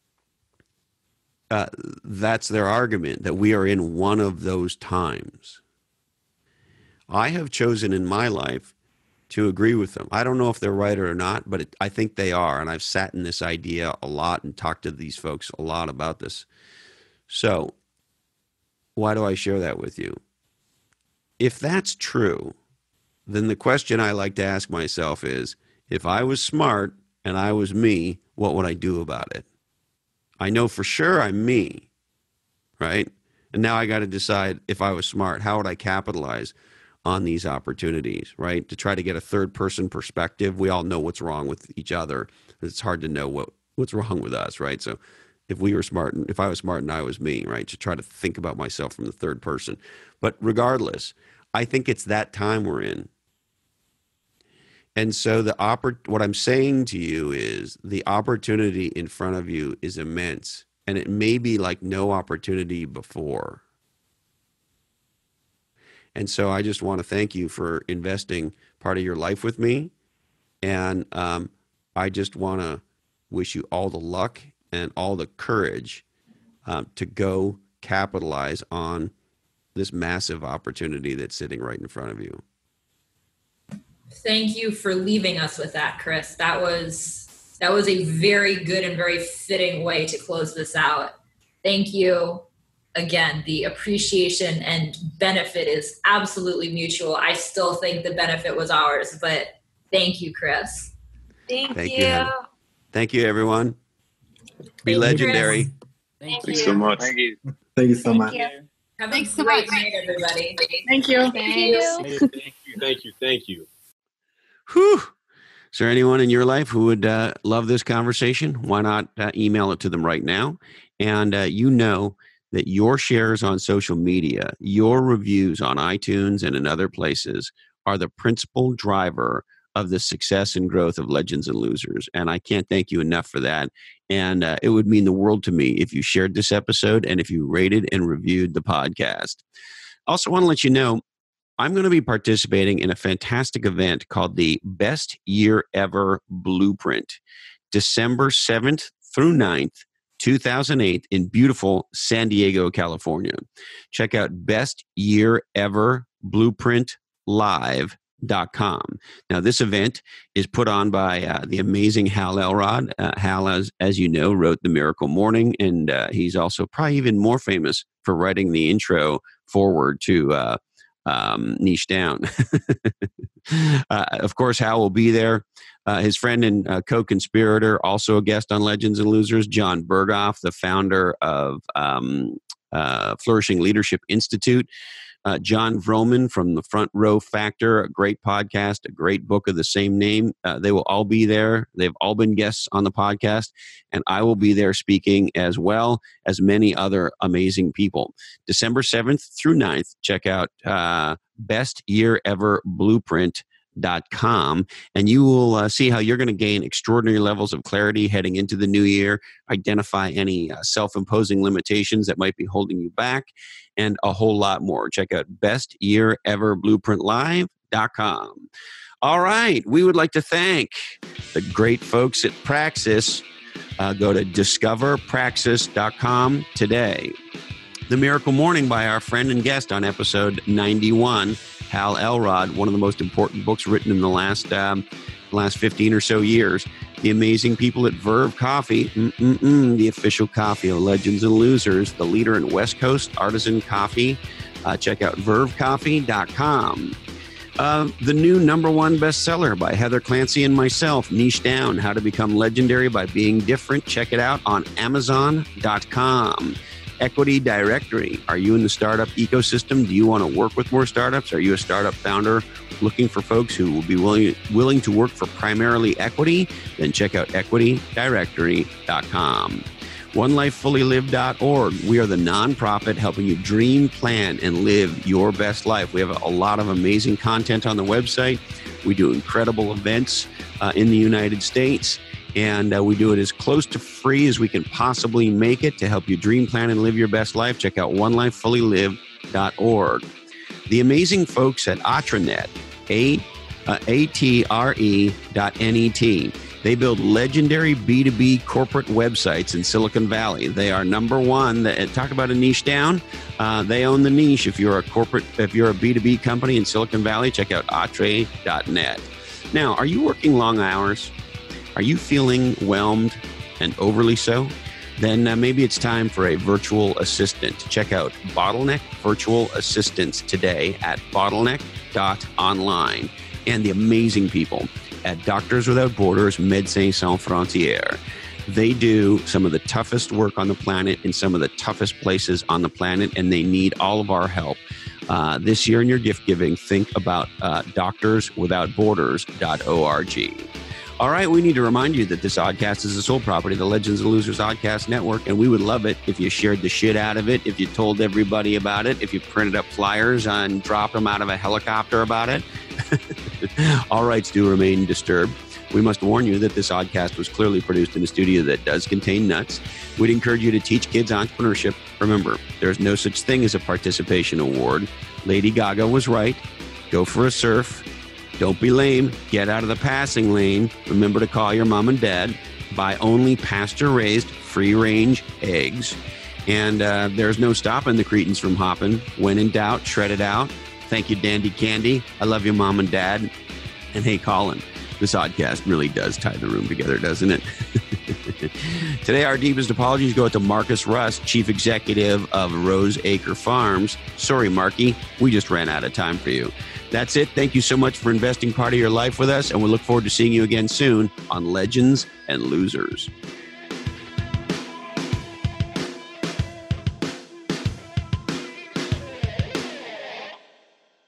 C: uh, that's their argument, that we are in one of those times. I have chosen in my life to agree with them. I don't know if they're right or not, but it, I think they are. And I've sat in this idea a lot and talked to these folks a lot about this. So why do I share that with you? If that's true, then the question I like to ask myself is, if I was smart and I was me, what would I do about it? I know for sure I'm me, right? And now I got to decide, if I was smart, how would I capitalize on these opportunities, right? To try to get a third person perspective. We all know what's wrong with each other. It's hard to know what what's wrong with us, right? So if we were smart, and if I was smart and I was me, right, to try to think about myself from the third person. But regardless, I think it's that time we're in. And so the oppor- what I'm saying to you is the opportunity in front of you is immense, and it may be like no opportunity before. And so I just want to thank you for investing part of your life with me. And um, I just want to wish you all the luck and all the courage um, to go capitalize on this massive opportunity that's sitting right in front of you.
A: Thank you for leaving us with that, Chris. That was that was a very good and very fitting way to close this out. Thank you. Again, the appreciation and benefit is absolutely mutual. I still think the benefit was ours, but thank you, Chris.
D: Thank,
C: Thank
D: you.
C: you, Heather. Thank you, everyone. Be
A: Thank you,
C: legendary.
A: Chris.
J: Thank Thanks so much.
H: Thank you.
F: Thank you so
I: Thank
F: much.
I: you.
A: Have
I: Thanks
A: a
I: so
A: great
I: much.
A: night, everybody.
I: Thank you.
D: Thank you.
H: Thank you. Thank you. Thank you.
C: Whew. Is there anyone in your life who would uh, love this conversation? Why not uh, email it to them right now? And uh, you know that your shares on social media, your reviews on iTunes and in other places are the principal driver of the success and growth of Legends and Losers. And I can't thank you enough for that. And uh, it would mean the world to me if you shared this episode and if you rated and reviewed the podcast. Also want to let you know, I'm going to be participating in a fantastic event called the Best Year Ever Blueprint, December seventh through ninth, two thousand eight in beautiful San Diego, California. Check out best year ever blueprint live dot com. Now, this event is put on by uh, the amazing Hal Elrod. Uh, Hal, as, as you know, wrote The Miracle Morning, and uh, he's also probably even more famous for writing the intro forward to uh, um, Niche Down. uh, of course, Hal will be there. Uh, his friend and uh, co-conspirator, also a guest on Legends and Losers, John Berghoff, the founder of um, uh, Flourishing Leadership Institute. Uh, John Vroman from the Front Row Factor, a great podcast, a great book of the same name. Uh, they will all be there. They've all been guests on the podcast, and I will be there speaking as well as many other amazing people. December seventh through ninth, check out uh, best year ever blueprint dot com, and you will uh, see how you're going to gain extraordinary levels of clarity heading into the new year, identify any uh, self-imposing limitations that might be holding you back, and a whole lot more. Check out best year ever blueprint live dot com. All right, we would like to thank the great folks at Praxis. Uh, go to discover praxis dot com today. The Miracle Morning by our friend and guest on episode ninety-one, Hal Elrod, one of the most important books written in the last um, last fifteen or so years. The amazing people at Verve Coffee, mm-mm-mm, the official coffee of Legends and Losers, the leader in West Coast artisan coffee. Uh, check out verve coffee dot com. Uh, the new number one bestseller by Heather Clancy and myself, Niche Down, How to Become Legendary by Being Different. Check it out on amazon dot com. Equity Directory. Are you in the startup ecosystem? Do you want to work with more startups? Are you a startup founder looking for folks who will be willing, willing to work for primarily equity? Then check out equity directory dot com. one life fully lived dot org. We are the nonprofit helping you dream, plan, and live your best life. We have a lot of amazing content on the website. We do incredible events uh, in the United States. And uh, we do it as close to free as we can possibly make it to help you dream, plan, and live your best life. Check out one life fully lived dot org. The amazing folks at Atranet, A, uh, A T R E dot N E T. They build legendary B two B corporate websites in Silicon Valley. They are number one. Talk about a niche down. Uh, they own the niche. If you're a corporate, if you're a B two B company in Silicon Valley, check out atre dot net. Now, are you working long hours? Are you feeling whelmed and overly so? Then uh, maybe it's time for a virtual assistant. Check out Bottleneck Virtual Assistants today at bottleneck dot online. And the amazing people at Doctors Without Borders, Médecins Sans Frontières. They do some of the toughest work on the planet in some of the toughest places on the planet, and they need all of our help. Uh, this year in your gift giving, think about uh, doctors without borders dot org. All right, we need to remind you that this Oddcast is the sole property of the Legends and Losers Oddcast Network, and we would love it if you shared the shit out of it, if you told everybody about it, if you printed up flyers and dropped them out of a helicopter about it. All rights do remain disturbed. We must warn you that this Oddcast was clearly produced in a studio that does contain nuts. We'd encourage you to teach kids entrepreneurship. Remember, there's no such thing as a participation award. Lady Gaga was right. Go for a surf. Don't be lame. Get out of the passing lane. Remember to call your mom and dad. Buy only pasture-raised, free-range eggs. And uh, there's no stopping the cretins from hopping. When in doubt, shred it out. Thank you, Dandy Candy. I love you, Mom and Dad. And hey, Colin, this Oddcast really does tie the room together, doesn't it? Today, our deepest apologies go to Marcus Rust, Chief Executive of Rose Acre Farms. Sorry, Marky, we just ran out of time for you. That's it. Thank you so much for investing part of your life with us, and we look forward to seeing you again soon on Legends and Losers.